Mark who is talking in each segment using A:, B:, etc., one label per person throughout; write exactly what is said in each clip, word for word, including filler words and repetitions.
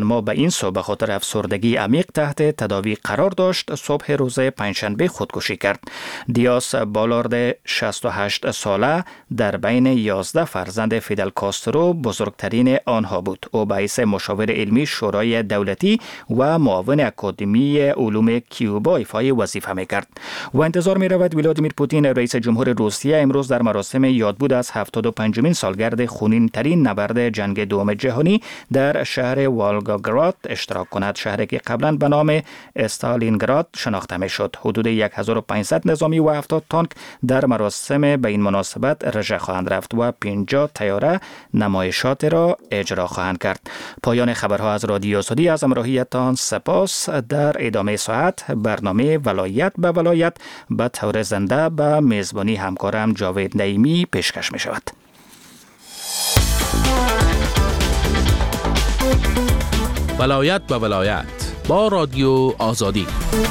A: اما به این سو به خاطر افسردگی عمیق تحت تداوی قرار داشت. صبح روز پنجشنبه خودکشی کرد. دیاس بالارد شصت و هشت ساله در بین یازده فرزند فیدل کاسترو بزرگترین آنها بود. او به حیث مشاور علمی شورای دولتی و معاون اکادمی علوم کیوبا ایفای وظیفه میکرد. و انتظار می رود ولادیمیر پوتین رئیس جمهور روسیه امروز در مراسم یادبود از هفتاد و پنجمین سالگرد خونین ترین نبرد جنگ دوم جهانی در شهر والگاگراد اشتراک کند، شهری که قبلا به نام استالینگراد شناخته می شد. حدود هزار و پانصد نظامی و هفتاد تانک در مراسم به این مناسبت رژه خواهند رفت و پنجاه طیاره نمایشات را اجرا خواهند کرد. پایان خبرها از رادیو آزادی. از همراهیتان سپاس. در ادامه ساعت برنامه ولایت به ولایت به طور زنده به میزبانی همکارم جاوید نعیمی پیشکش می شود.
B: ولایت به ولایت با رادیو آزادی.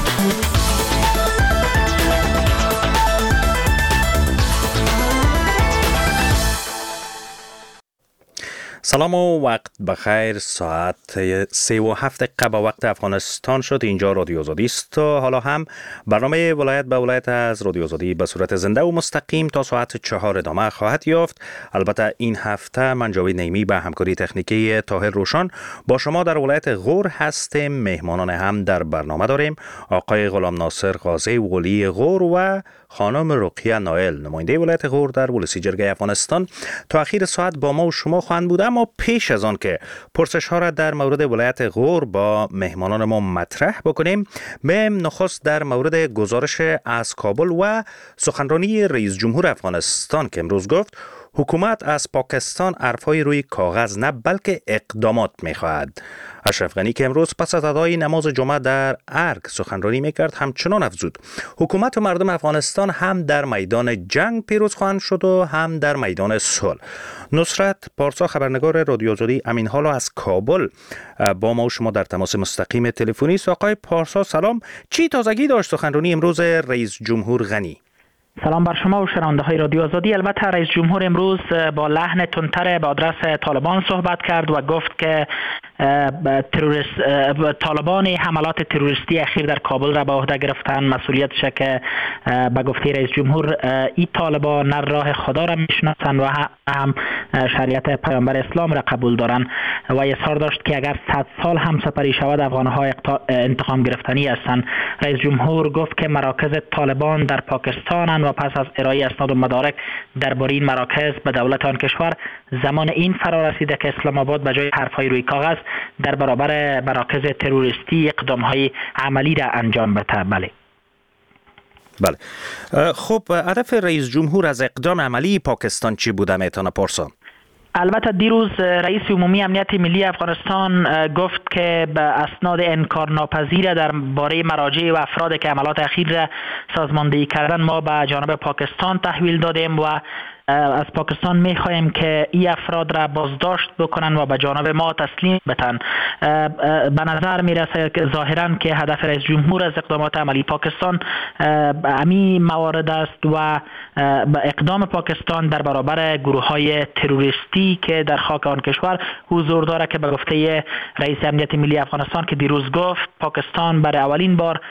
B: سلام و وقت بخیر. ساعت سه و هفت دقیقه به وقت افغانستان شد. اینجا رادیو آزادی است و حالا هم برنامه ولایت به ولایت از رادیو آزادی به صورت زنده و مستقیم تا ساعت چهار ادامه خواهد یافت. البته این هفته من جاوید نعیمی به همکاری تکنیکی طاهر روشن با شما در ولایت غور هستیم. مهمانان هم در برنامه داریم. آقای غلام ناصر قاضی ولی غور و خانم رقیه نایل نماینده ولایت غور در ولسی جرگه افغانستان تا اخیر ساعت با ما و شما خواهند بود. اما پیش از آن که پرسش ها را در مورد ولایت غور با مهمانان ما مطرح بکنیم، بیم نخست در مورد گزارش از کابل و سخنرانی رئیس جمهور افغانستان که امروز گفت حکومت از پاکستان حرفای روی کاغذ نه بلکه اقدامات میخواهد. اشرف غنی که امروز پس از ادای نماز جمعه در ارگ سخنرانی میکرد همچنان افزود حکومت و مردم افغانستان هم در میدان جنگ پیروز خواهند شد و هم در میدان صلح. نصرت پارسا خبرنگار رادیو آزادی امین حالو از کابل با ما و شما در تماس مستقیم تلفنی است. آقای پارسا سلام، چی تازگی داشت سخنرانی امروز رئیس جمهور غنی؟
C: سلام بر شما و شنونده های رادیو آزادی. البته رئیس جمهور امروز با لحن تندتر به آدرس طالبان صحبت کرد و گفت که تروریست طالبان حملات تروریستی اخیر در کابل را به عهده گرفتن. مسئولیتش که به گفته رئیس جمهور این طالبان نه راه خدا را میشناسند و هم شریعت پیامبر اسلام را قبول دارند و اظهار داشت که اگر صد سال هم سپری شود افغانها انتقام گرفتنی هستند. رئیس جمهور گفت که مراکز طالبان در پاکستان و پس از ارائه اسناد و مدارک درباره این مراکز به دولت آن کشور زمان این فرا رسیده که اسلام آباد به جای حرفهای روی کاغذ در برابر مراکز تروریستی اقدامهای عملی را انجام بده. بله
B: بله. خب هدف رئیس جمهور از اقدام عملی پاکستان چی بوده میتونه پرسا؟
C: البته دیروز رئیس عمومی امنیت ملی افغانستان گفت که به اسناد انکارناپذیر در باره مراجع و افراد که عملات اخیر را سازماندهی کردن ما به جانب پاکستان تحویل دادیم و از پاکستان میخواهیم که این افراد را بازداشت بکنن و به جانب ما تسلیم بتن. به نظر میرسه که ظاهرا که هدف رئیس جمهور از اقدامات عملی پاکستان امی موارد است و اقدام پاکستان در برابر گروه های تروریستی که در خاک آن کشور حضور داره که به گفته رئیس امنیت ملی افغانستان که دیروز گفت پاکستان برای اولین بار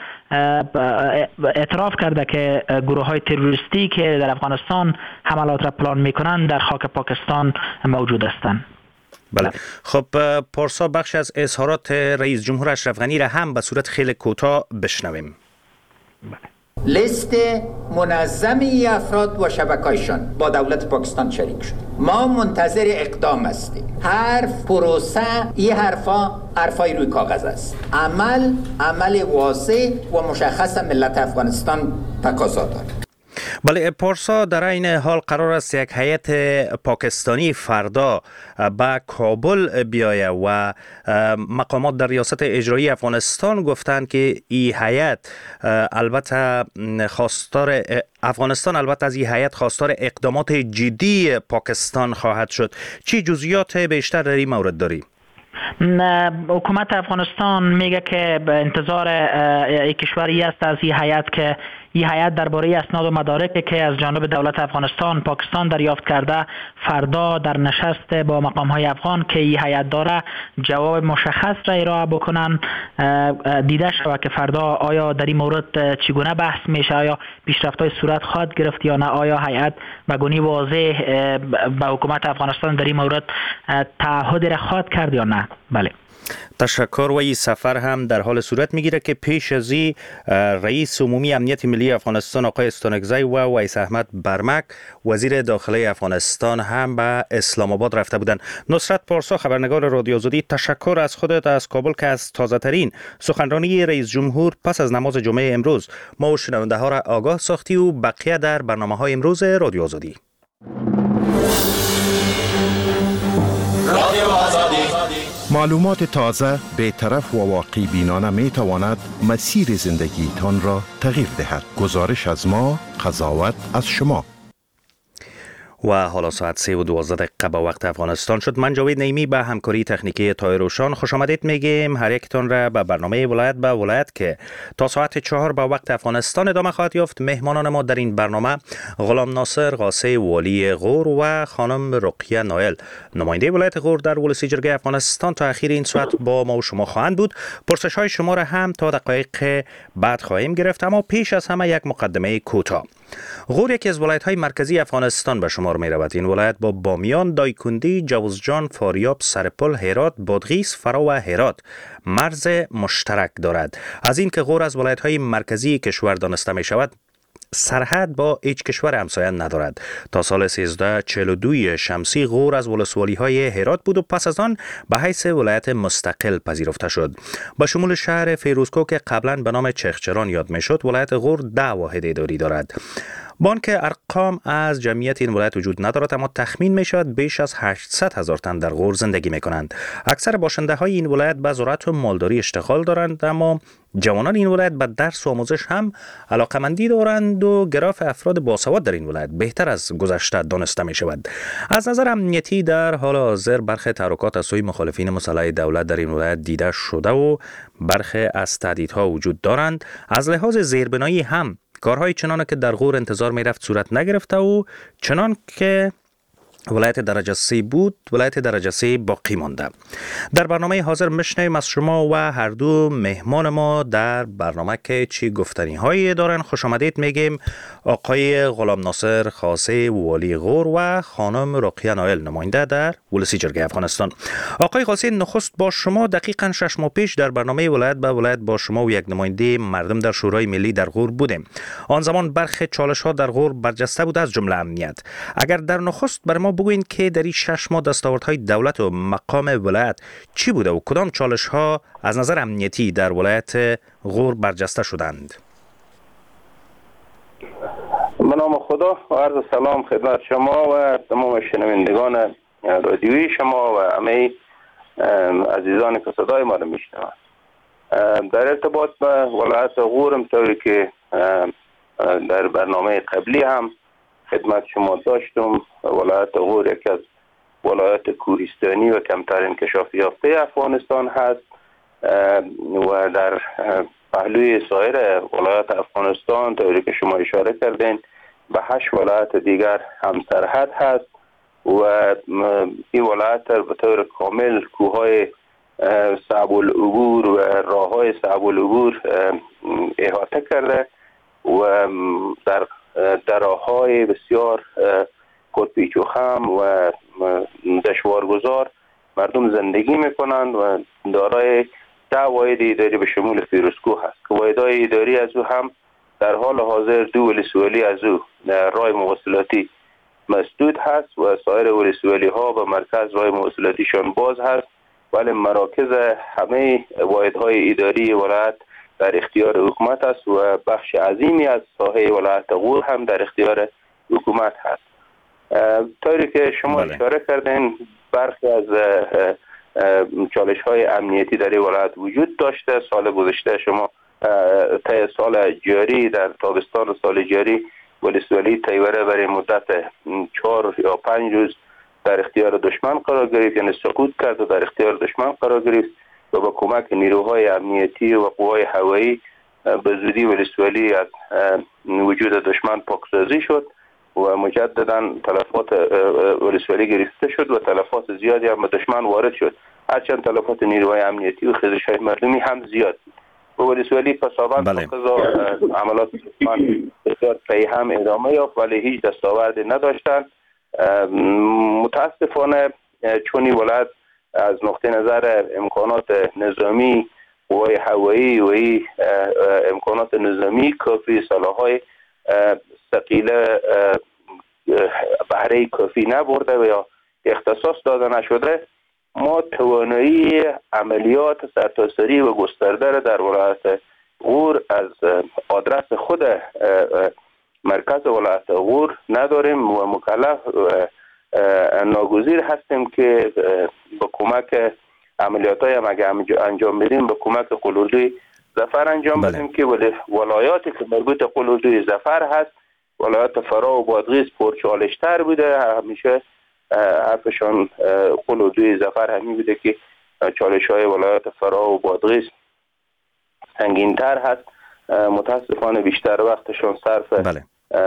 C: اعتراف کرده که گروه های تروریستی که در افغانستان حملات را پلان میکنند در خاک پاکستان موجود هستند.
B: بله. خب پارسا بخش از اظهارات رئیس جمهور اشرف غنی را هم به صورت خیلی کوتاه بشنویم.
D: بله. لیست منظمی افراد و شبکه‌هایشان با دولت پاکستان شریک شد. ما منتظر اقدام هستیم. حرف پروسه این حرفا حرفای روی کاغذ است. عمل عمل واضح و مشخص ملت افغانستان تقاضا دارد.
B: بله پارسا، در این حال قرار است یک هیئت پاکستانی فردا به کابل بیایه و مقامات در ریاست اجرایی افغانستان گفتند که این هیئت البته خواستار افغانستان البته از این هیئت خواستار اقدامات جدی پاکستان خواهد شد. چی جزئیات بیشتر در این مورد داری؟
C: حکومت افغانستان میگه که به انتظار یک کشوری است از این هیئت که این هیئت درباره اسناد و مدارکی که از جانب دولت افغانستان پاکستان دریافت کرده فردا در نشست با مقام‌های افغان که این هیئت داره جواب مشخص را ارائه بکنن، دیده شود که فردا آیا در این مورد چگونه بحث میشه، آیا پیشرفت‌های صورت خواهد گرفت یا نه، آیا هیئت به گونه واضح به حکومت افغانستان در این مورد تعهد را خواهد کرد یا نه. بله،
B: تشکر. و این سفر هم در حال صورت میگیره که پیش از این رئیس عمومی امنیت ملی افغانستان آقای استانکزی و ویس احمد برمک وزیر داخلی افغانستان هم به اسلام آباد رفته بودند. نصرت پارسا، خبرنگار رادیو آزادی، تشکر از خودت از کابل که از تازه ترین سخنرانی رئیس جمهور پس از نماز جمعه امروز ما و شنونده ها را آگاه ساختی و بقیه در برنامه های امروز رادیو آزادی.
E: رادیو آزادی،
F: معلومات تازه، بی‌طرف و واقع بینانه می تواند مسیر زندگی تان را تغییر دهد. گزارش از ما، قضاوت از شما.
B: و حالا ساعت سه و دوازده دقیقه به وقت افغانستان شد. من جاوید نعیمی به همکاری تکنیکی تایروشان خوش آمدید میگیم. هر یکتان را به برنامه ولایت به ولایت که تا ساعت چهار به وقت افغانستان ادامه خواهد یافت. مهمانان ما در این برنامه غلام ناصر قاصی والی غور و خانم رقیه نایل نماینده ولایت غور در ولسی جرگه افغانستان تا اخیر این ساعت با ما و شما خواهند بود. پرسش های شما را هم تا دقایق بعد خواهیم گرفت، اما پیش از همه یک مقدمه کوتاه. غور یکی از ولایت‌های مرکزی افغانستان به شمار می‌رود. این ولایت با بامیان، دایکندی، جوزجان، فاریاب، سرپل، هرات، بادغیس، فرا و هرات مرز مشترک دارد. از این که غور از ولایت‌های مرکزی کشور دانسته می‌شود، سرحد با هیچ کشور همسایه ندارد. تا سال سیزده چهل و دو شمسی غور از ولسوالی‌های هرات بود و پس از آن به حیث ولایت مستقل پذیرفته شد. با شمول شهر فیروزکوه که قبلا به نام چخچران یاد میشد، ولایت غور ده واحد اداری دارد. با آنکه ارقام از جمعیت این ولایت وجود ندارد، اما تخمین می شود بیش از هشتصد هزار تن در غور زندگی می کنند. اکثر باشنده های این ولایت به زراعت و مالداری اشتغال دارند، اما جوانان این ولایت به درس و آموزش هم علاقمندی دارند و گراف افراد باسواد در این ولایت بهتر از گذشته دانسته می شود. از نظر امنیتی در حال حاضر برخی تحرکات از سوی مخالفین مسلح دولت در این ولایت دیده شده و برخی از تهدیدها وجود دارند. از لحاظ زیربنایی هم کارهای چنانه که در غور انتظار می رفت صورت نگرفته و چنان که ولایت درجه سه بود، ولایت درجه سه باقی مانده. در برنامه حاضر میشنویم از شما و هر دو مهمان ما در برنامه که چی گفتنی هایی دارن. خوش آمدید میگیم آقای غلام ناصر قاصی والی غور و خانم رقیه نایل نماینده در ولسی جرگه افغانستان. آقای قاصی، نخست با شما دقیقاً شش ماه پیش در برنامه ولایت به ولایت با شما و یک نماینده مردم در شورای ملی در غور بودیم. آن زمان برخی چالش ها در غور برجسته بود، از جمله امنیت. اگر در نخست بر ما بگوین که در این شش ماه دستاوردهای دولت و مقام ولایت چی بوده و کدام چالش ها از نظر امنیتی در ولایت غور برجسته شدند؟
G: به نام خدا و عرض سلام خدمت شما و تمام شنوندگان رادیویی شما و همه عزیزانی که صدای ما را میشنوند. در ارتباط با ولایت غور، همطوری که در برنامه قبلی هم خدمت شما داشتم، ولایت غور یکی از ولایت کوهستانی و کمتر انکشاف یافته افغانستان هست و در پهلوی سایر ولایت افغانستان طوری که شما اشاره کردین به هشت ولایت دیگر هم سرحد هست و این ولایت به طور کامل کوههای صعب العبور و راههای صعب العبور احاطه کرده و در دراهای بسیار پرپیچ و خم و دشوارگذار مردم زندگی میکنند و دارای ده واحد اداری به شمول فیروزکوه هست که واحدهای اداری از او هم در حال حاضر دو ولسوالی از او راه مواصلاتی مسدود هست و سایر ولسوالی ها به مرکز راه مواصلاتیشان باز هست، ولی مراکز همه واحدهای اداری ولایت در اختیار حکومت است و بخش عظیمی از ساحه ولایت غور هم در اختیار حکومت هست. طوری که شما بله. اشاره کردین برخی از چالش های امنیتی در این ولایت وجود داشته. سال گذشته شما طی سال جاری در تابستان سال جاری ولسوالی تیوره برای مدت چهار یا پنج روز در اختیار دشمن قرار گرفت، یعنی سقوط کرد و در اختیار دشمن قرار گرفت و با کمک نیروهای امنیتی و قوای هوایی به زودی ولسوالی از وجود دشمن پاکسازی شد و مجددا تلفات ولسوالی گرفته شد و تلفات زیادی هم به دشمن وارد شد. هرچند تلفات نیروهای امنیتی و خیزش‌های مردمی هم زیاد بود و ولسوالی پسابند
B: بله.
G: قضا عملات دشمن بسیار پی هم ادامه یافت ولی هیچ دستاوردی نداشتند. متاسفانه چون این ولایت از نقطه نظر امکانات نظامی قوای هوایی و امکانات نظامی کافی سلاح‌های ثقیله بهره کافی نبرده و یا اختصاص داده نشده، ما توانایی عملیات سرتاسری و گسترده را در ولایت غور از آدرس خود مرکز ولایت غور نداریم و مکلف ناگزیر هستیم که با کمک عملیات های هم اگه انجام بدیم با کمک قلوردوی ظفر انجام
B: بله.
G: بدیم که ولایاتی که مربوط قلوردوی ظفر هست ولایت فرا و بادغیس پرچالشتر بوده. همیشه حرفشان قلوردوی ظفر همین بوده که چالش های ولایت فرا و بادغیس سنگین‌تر هست. متاسفانه بیشتر وقتشان صرف
B: بله.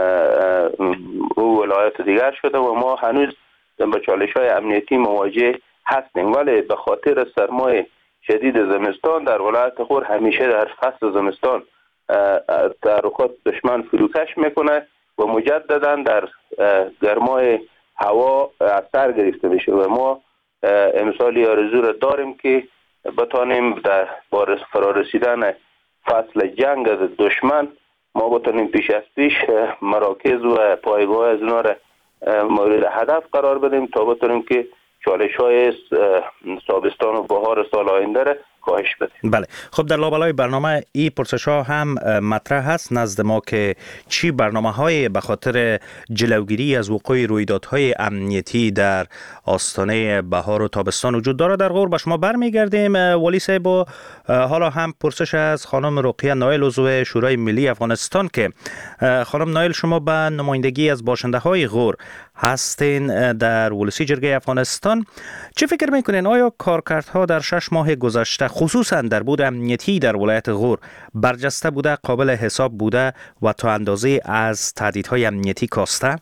G: او ولایت دیگر شده و ما هنوز با چالش های امنیتی مواجه هستیم، ولی به خاطر سرمای شدید زمستان در ولایت غور همیشه در فصل زمستان تحرکات دشمن فروکش میکنه و مجددا در گرمای هوا اثر گرفته میشه و ما امسال آرزو را داریم که بتانیم در با فرارسیدن فصل جنگ دشمن ما بتانیم پیش از پیش مراکز و پایگاه از اونا را مورد هدف قرار بدیم تا بتانیم که چالش های تابستان و بهار سال آینده را کاهش بدیم.
B: بله. خب در لابلای برنامه این پرسش ها هم مطرح هست نزد ما که چی برنامه های به خاطر جلوگیری از وقوع رویدادهای امنیتی در آستانه بهار و تابستان وجود داره در غور. به شما برمیگردیم ولی صاحب. حالا هم پرسش از خانم رقیه نایل عضو شورای ملی افغانستان که خانم نایل شما به نمایندگی از باشنده های غور هستین در ولسی جرگه افغانستان، چه فکر میکنین آیا کارکردها در شش ماه گذشته خصوصا در بود امنیتی در ولایت غور برجسته بوده، قابل حساب بوده و تا اندازه از تهدیدهای امنیتی کاسته؟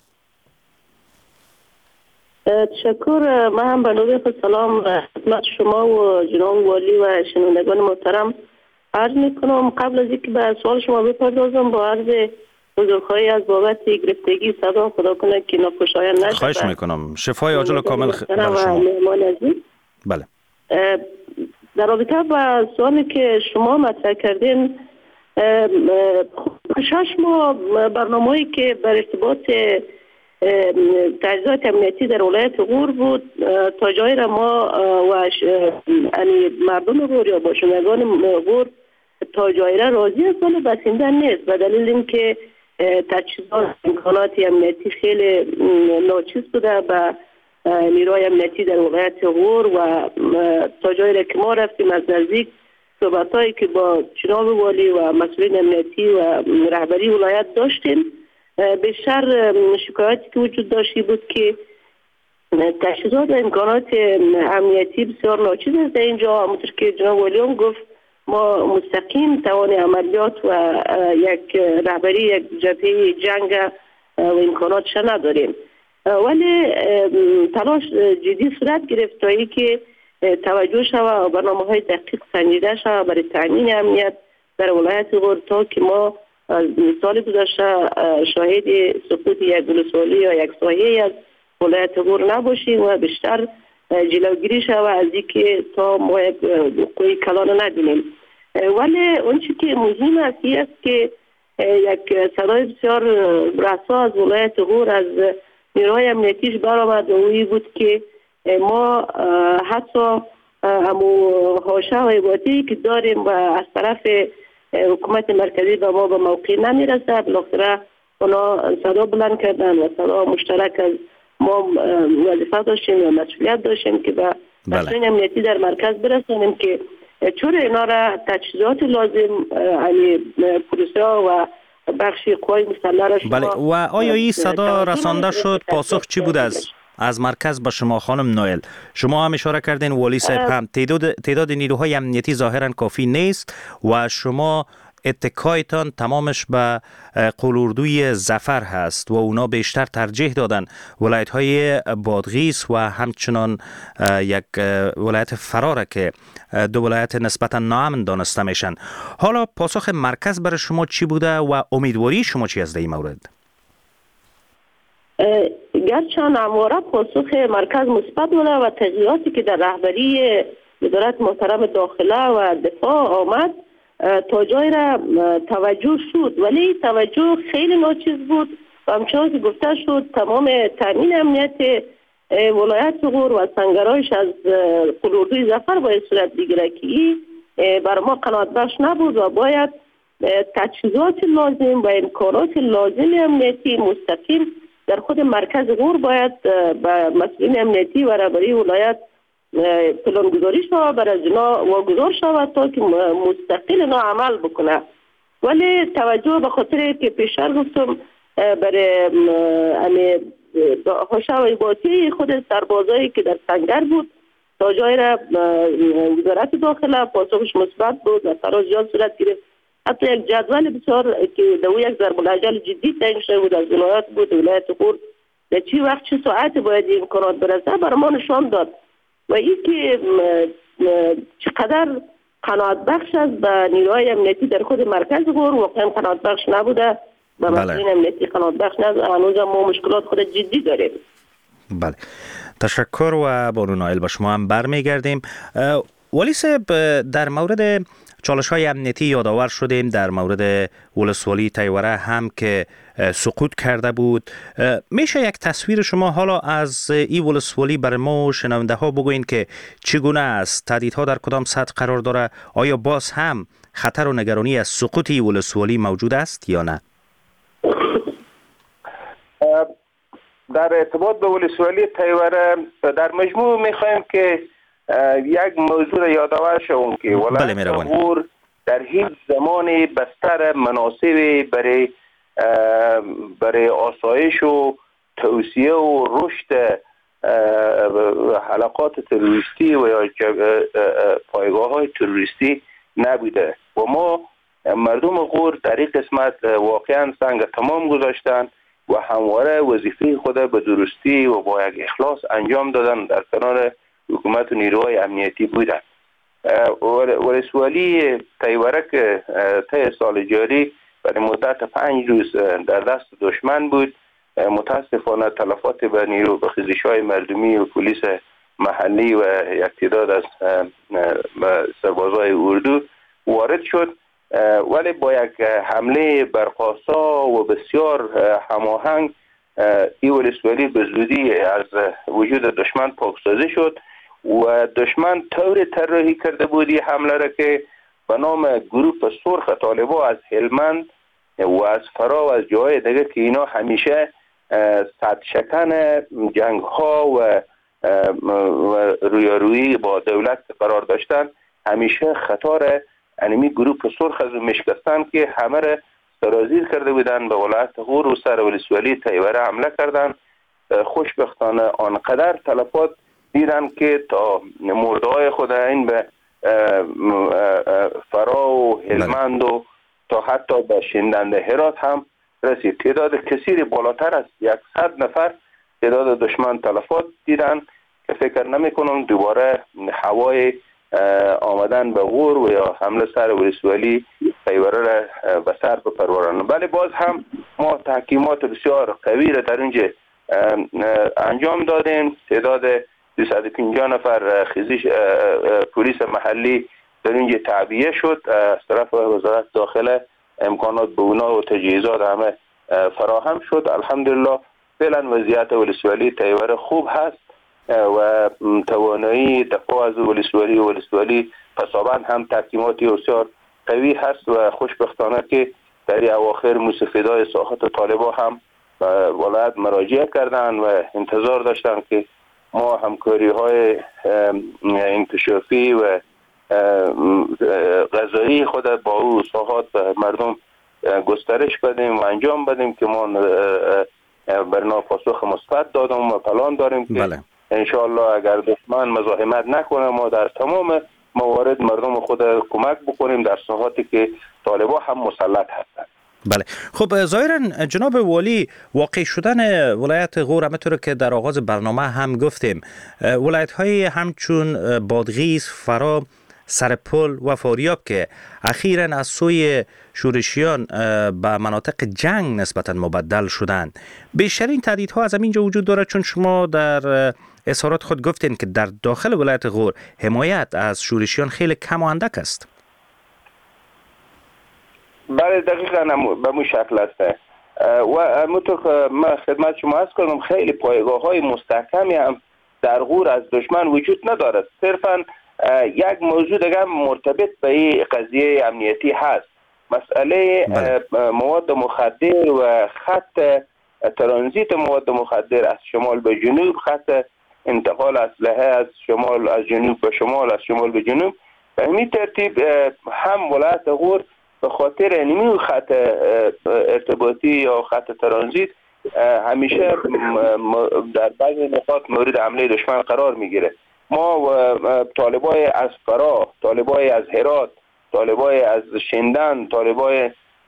E: تشکر. من هم به نوبه خود سلام خدمت شما و جناب والی و شنوندگان محترم عرض میکنم. قبل از اینکه به سوال شما بپردازم با عرض بزرگخواهی از بابت گرفتگی صدا خدا کنه که ناخوشایند نشه.
B: خواهش میکنم. شفای عاجل و کامل برای شما. بله.
E: در رابطه با سوالی که شما مطرح کردین، شش ماه برنامه‌ای که بر ارتباط تجهیزات امنیتی در ولایت غور بود تا جایی را ما و یعنی مردم غور یا باشندگان غور تا جایی را راضی است ولی بسنده نیست به دلیل اینکه تجهیزات امکانات امنیتی خیلی ناچیز بوده به نیروهای امنیتی در ولایت غور و تا جایی را که ما رفتیم از نزدیک صحبتایی که با جناب والی و مسئولین امنیتی و رهبری ولایت داشتیم، بیشتر شکایتی که وجود داشتی بود که تجهیزات و امکانات امنیتی بسیار ناچیز است. اینجا همونطور که جناب والی هم گفت ما مستقیم توان عملیات و یک رهبری یک جبهه جنگ و امکاناتش نداریم، ولی تلاش جدی صورت گرفت تا ای که توجه شود و برنامه های دقیق سنجیده شود برای تامین امنیت در ولایت غور تا که ما از سال گذشته شاهد سقوط یک ولسوالی یا یک سایه از ولایت غور نباشیم و بیشتر جلوگیری شود از اینکه تا ما یک وقوع کلان نبینیم. ولی اون چیزی که مهم است است که یک صدای بسیار رسا از ولایت غور از نیروهای امنیتیش برآمد و اویی بود که ما حتی همو حاشیه و عباطی که داریم و از طرف حکومت مرکزی به ما به موقع نمیرسه، بالاخره اونا صدا بلند کردن و صدا مشترک از ما وظیفه داشتیم و مسئولیت داشتیم که به مسئولین امنیتی در مرکز برسانیم که چون اینا را تجهیزات لازم یعنی پلیسا و بخشی قوای مسلح.
B: بله. و آیا این صدا رسانده شد؟ پاسخ چی بود از از مرکز به شما خانم نایل؟ شما هم اشاره کردین والی صاحب هم تعداد تعداد نیروهای امنیتی ظاهرا کافی نیست و شما اتکایتان تمامش به قلوردوی ظفر هست و اونا بیشتر ترجیح دادن ولایت های بادغیس و همچنان یک ولایت فراره که دو ولایت نسبتا ناامن دانسته میشن. حالا پاسخ مرکز برای شما چی بوده و امیدواری شما چی از این مورد؟
E: گرچه همواره پاسخ مرکز مثبت بوده و تغییراتی که در رهبری وزارت محترم داخله و دفاع آمد تا جای را توجه شد، ولی توجه خیلی ناچیز بود و همچنان که گفته شد تمام تامین امنیت ولایت غور و سنگرایش از قلوردوی ظفر باید صورت بگیره که بر ما قناعت بخش نبود و باید تجهیزات لازم و امکانات لازم امنیتی مستقیم در خود مرکز غور باید به مسئولین امنیتی و رهبری ولایت پلانگذاری شود، برای از اینا واگذار شود تا که مستقل اینا عمل بکنه. ولی توجه به خاطر که پیشتر گفتم برای حاشیه باطی خود سربازایی که در سنگر بود تا جای را وزارت داخله پاسخش مثبت بود و تراز زیاد صورت گرفت. حتی یک جدول بسیار که دو یک ضرب الاجل جدی تعیین شده بود از ولایت بود ولایت غور در چی وقت چه ساعت باید این امکانات برسه برای ما نشان داد و این که چقدر قناعت بخش است به نیروهای امنیتی در خود مرکز غور واقعا قناعت بخش نبوده و مسئولین امنیتی قناعت بخش نبوده. هنوز ما مشکلات خود جدی داریم.
B: بله، تشکر و بانو نایل با شما هم برمیگردیم. ولی صاحب، در مورد چالش های امنیتی یادآور شدیم، در مورد ولسوالی تیوره هم که سقوط کرده بود. میشه یک تصویر شما حالا از این ولسوالی برای ما و شنونده ها بگوین که چگونه است؟ تهدیدها در کدام سطح قرار داره؟ آیا باز هم خطر و نگرانی از سقوط این ولسوالی موجود است یا نه؟
G: در ارتباط به ولسوالی تیوره در مجموع میخوایم که یک موضوع یادآور شوم که ولایت غور در هیچ زمانی بستر مناسبی برای برای آسایش و توسعه و رشد حلقات تروریستی و یا پایگاه های تروریستی نبوده و ما مردم غور در این قسمت واقعا سنگ تمام گذاشتن و همواره وظیفه خود به درستی و با یک اخلاص انجام دادن در کنار حکومت و نیروهای امنیتی بودن. ولسوالی تیوره که طی سال جاری برای مدت پنج روز در دست دشمن بود. متاسفانه تلفات به نیرو به خیزش‌های مردمی و پلیس محلی و یک تعداد از سربازای اردو وارد شد، ولی با یک حمله برقاسا و بسیار هماهنگ این ولسوالی به زودی از وجود دشمن پاکسازی شد و دشمن طور طراحی کرده بودی حمله را که به نام گروه سرخ طالبا از هلمند و از فرا و از جای دیگه که اینا همیشه صد شکن جنگ ها و رویارویی با دولت قرار داشتن، همیشه خطار انمی گروه سرخ از مشکستن که همه را سرازیر کرده بودن به ولایت غور و سر ولسوالی تیوره حمله کردن. خوشبختانه آنقدر تلفات دیدن که تا مرده‌های خود این به فرا و هلمند و تا حتی به شندنده هرات هم رسید. تعداد کثیر بالاتر از صد نفر تعداد دشمن تلفات دیدن که فکر نمی کنم دوباره هوای آمدن به غور و یا حمله سر ولسوالی تیوره را به سر بپرورن. ولی باز هم ما تحکیمات بسیار قوی را در اینجا انجام دادیم. تعداد دویست و پنجاه نفر خیزش پلیس محلی در اینجا تعبیه شد از طرف وزارت داخله، امکانات به اونا و تجهیزات همه فراهم شد. الحمدلله فعلا وضعیت ولسوالی تیوره خوب هست و توانایی دفاع از ولسوالی و ولسوالی پسابند هم تحکیماتی بسیار قوی هست و خوشبختانه که در اواخر موسفیدای ساحات طالبا هم ولایت مراجعه کردن و انتظار داشتن که ما همکاری های انکشافی و غذایی خود با او ساحات مردم گسترش بدیم و انجام بدیم که ما برنا پاسخ مثبت دادم و پلان داریم که بله. انشاءالله اگر دشمن مزاحمت نکنه ما در تمام موارد مردم خود کمک بکنیم در ساحاتی که طالبان هم مسلط هستند.
B: بله. خب ظاهرا جناب والی، واقع شدن ولایت غور همونطور که در آغاز برنامه هم گفتیم، ولایت های همچون بادغیس، فرا، سرپل و فاریاب که اخیراً از سوی شورشیان به مناطق جنگ نسبتاً مبدل شدند، بیشترین تهدیدها از همینجا وجود دارد، چون شما در اظهارات خود گفتین که در داخل ولایت غور حمایت از شورشیان خیلی کم و اندک است.
G: بله دقیقاً به مو شکل است و همونطور من خدمت شما عرض کردم خیلی پایگاه های مستحکمی هم در غور از دشمن وجود ندارد. صرفاً یک موضوع دیگه مرتبط به این قضیه امنیتی هست، مسئله مواد مخدر و خط ترانزیت مواد مخدر از شمال به جنوب، خط انتقال اسلحه از شمال از جنوب به شمال، از شمال به جنوب. به همین ترتیب هم ولایت غور به خاطر اینمی خط ارتباطی یا خط ترانزیت همیشه در بعضی نقاط مورد حمله دشمن قرار میگیره. ما و طالبای از فرا، طالبای از هرات، طالبای از شندن، طالبای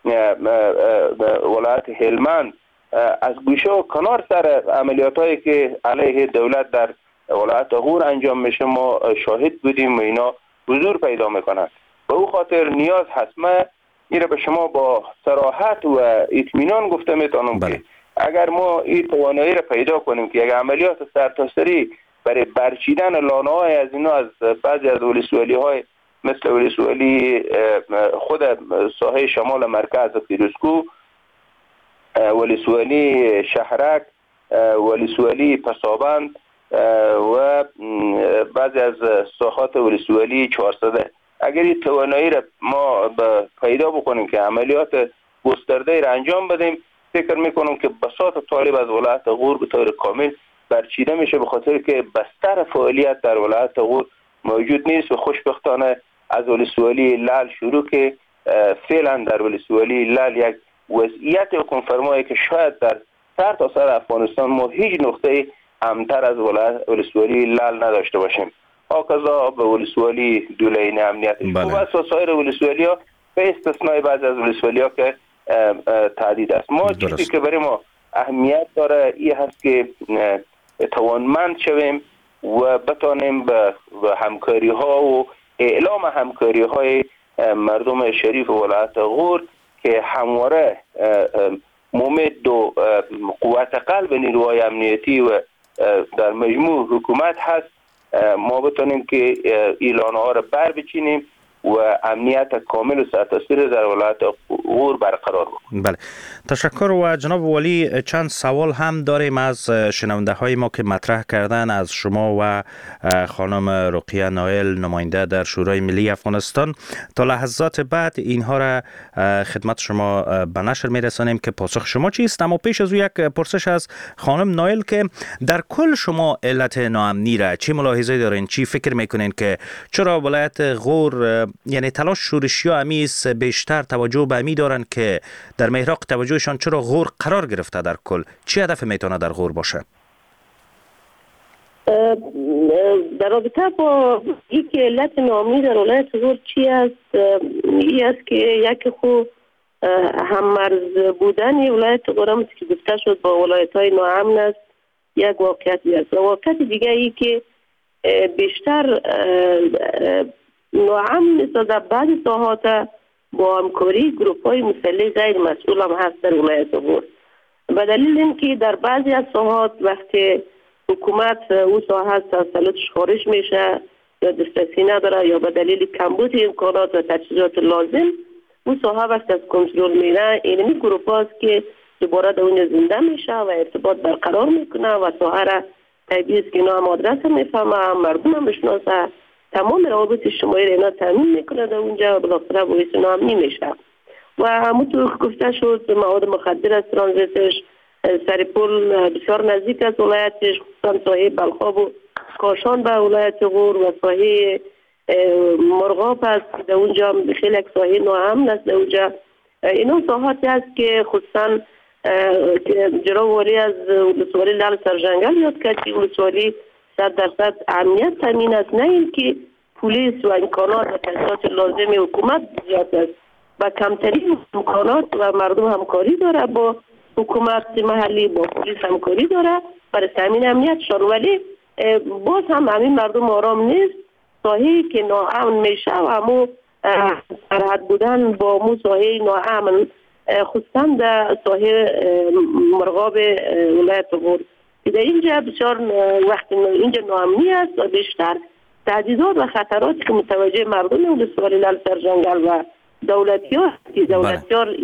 G: ولایت هلمند از گوشه و کنار سر عملیات هایی که علیه دولت در ولایت غور انجام میشه ما شاهد بودیم و اینا حضور پیدا میکنند. به او خاطر نیاز هست. من این به شما با صراحت و اطمینان گفته میتونم که اگر ما این توانایی را پیدا کنیم که یک عملیات سرتاسری برای برچیدن لانه های از اینا از بعضی از ولسوالی های مثل ولسوالی خود ساحه شمال مرکز فیروزکو، ولسوالی شهرک، ولسوالی پسابند و بعضی از ساحات ولسوالی چهارصده، اگر این توانایی را ما پیدا بکنیم که عملیات گسترده را انجام بدیم، فکر میکنم که بساط طالب از ولایت غور به طور کامل برچیده میشه، به خاطر که بستر فعالیت در ولایت غور موجود نیست و خوشبختانه از ولسوالی لال شروع که فعلا در ولسوالی لال یک وضعیت حکم فرمایی که شاید در سر تا سر افغانستان ما هیچ نقطه امتر از ولسوالی لال نداشته باشیم. آقازا به ولسوالی دولین امنیتش
B: بله.
G: و بس سایر ولسوالی ها به استثنای بعض از ولسوالی ها که تهدید است. ما
B: درست.
G: چیزی که برای ما اهمیت داره این هست که توانمند شویم و بتانیم به همکاری ها و اعلام همکاری های مردم شریف ولایت غور که همواره ممد و قوت قلب نیروهای امنیتی و در مجموع حکومت هست، ما بتانیم که اعلانه ها را بر بچینیم و امنیت کامل و سرتاسر در ولایت غور برقرار بکنیم.
B: بله، تشکر. و جناب والی چند سوال هم داریم از شنونده های ما که مطرح کردن از شما و خانم رقیه نایل نماینده در شورای ملی افغانستان. تا لحظات بعد اینها را خدمت شما به نشر میرسانیم که پاسخ شما چیست. اما پیش از او یک پرسش از خانم نایل که در کل شما علت ناامنی را چی ملاحظه دارین؟ چی فکر میکنین که چرا ولایت غور، یعنی تلاش شورشی‌ها امیس بیشتر توجه به امی دارن که در محراق توجهشان چرا غور قرار گرفته؟ در کل چی هدف میتونه در غور باشه؟
E: در رابطه با یک علت ناامنی در ولایت غور چی است؟ این است که یک خو هم مرز بودن ولایت غور هم که گفته شد با ولایت های ناامن است یک واقعیتی است. واقعیت دیگه ای که بیشتر ناامن است در بعض ساحات با همکاری گروپ های مسلح غیر مسئول هم هست در ولایت غور، به دلیل اینکه در بعضی از ساحات وقتی حکومت او ساحه تسلطش خارج میشه یا دسترسی نداره یا به دلیل کمبود امکانات و تجهیزات لازم او ساحه وقتی از کنترل میره، اینمی گروپ هاست که دوباره در اونجا زنده میشه و ارتباط برقرار میکنه و ساحه را تبعیض که اینا هم آدرس میفهمه، هم مردم هم بشناسه، تمام روابط اجتماعی را اینا تامین میکنه در اونجا و بالاخره باعث ناامنی میشه. و همونطور گفته شد مواد مخدر از ترانزیتش سرپل بسیار نزدیک از ولایتش، خصوصا ساحه بلخاب و کاشان به ولایت غور و ساحه مرغاب است در اونجا خیلی یک ساحه ناامن است. در اونجا اینا ساحاتی است که خصوصا جناب والی از ولسوالی لال سرجنگل یاد کرد که ولسوالی صد درصد امنیت تامین است، نه اینکه پلیس و امکانات و تجهیزات لازم حکومت زیاد است و کمترین امکانات و مردم همکاری داره با حکومت محلی، با پلیس همکاری داره برای تامین امنیتشان. ولی باز هم همین مردم آرام نیست. ساحه‌ای که ناامن میشه و همو سرحد بودن با مو ساحه ناامن، خصوصا در ساحه مرغاب ولایت غور در اینجا بسیار وقت اینجا ناامنی است و بیشتر تهدیدات و خطراتی که متوجه مردم ولسوالی لال سرجنگل و دولتیار که دولتیار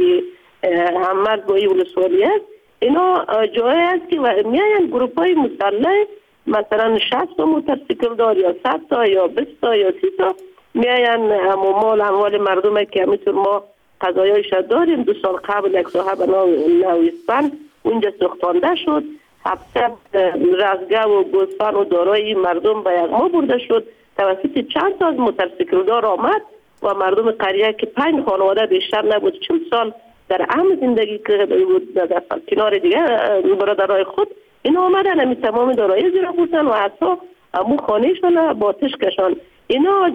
E: هم مرد با این ولسوالی است، اینا جایی است که میاین گروپ های مسلح مثلا شصت تا موتورسیکل دار یا صد تا یا بیست تا یا سی تا میاین همو مال اموال مردم که همینطور ما قضایایش داریم. دو سال قبل یک صاحب نویسپن اونجا سوختانده شد، هفته رزگه و گوسفند و دارای مردم به یغما برده شد توسط چند تا از موتورسیکل دار آمد و مردم قریه که پنج خانواده بیشتر نبود چند سال در امن زندگی که بود در کنار دیگه برادرای خود این آمدن همی تمام دارایی زیر بودن و حتی امو خانهشان با آتش کشان. اینا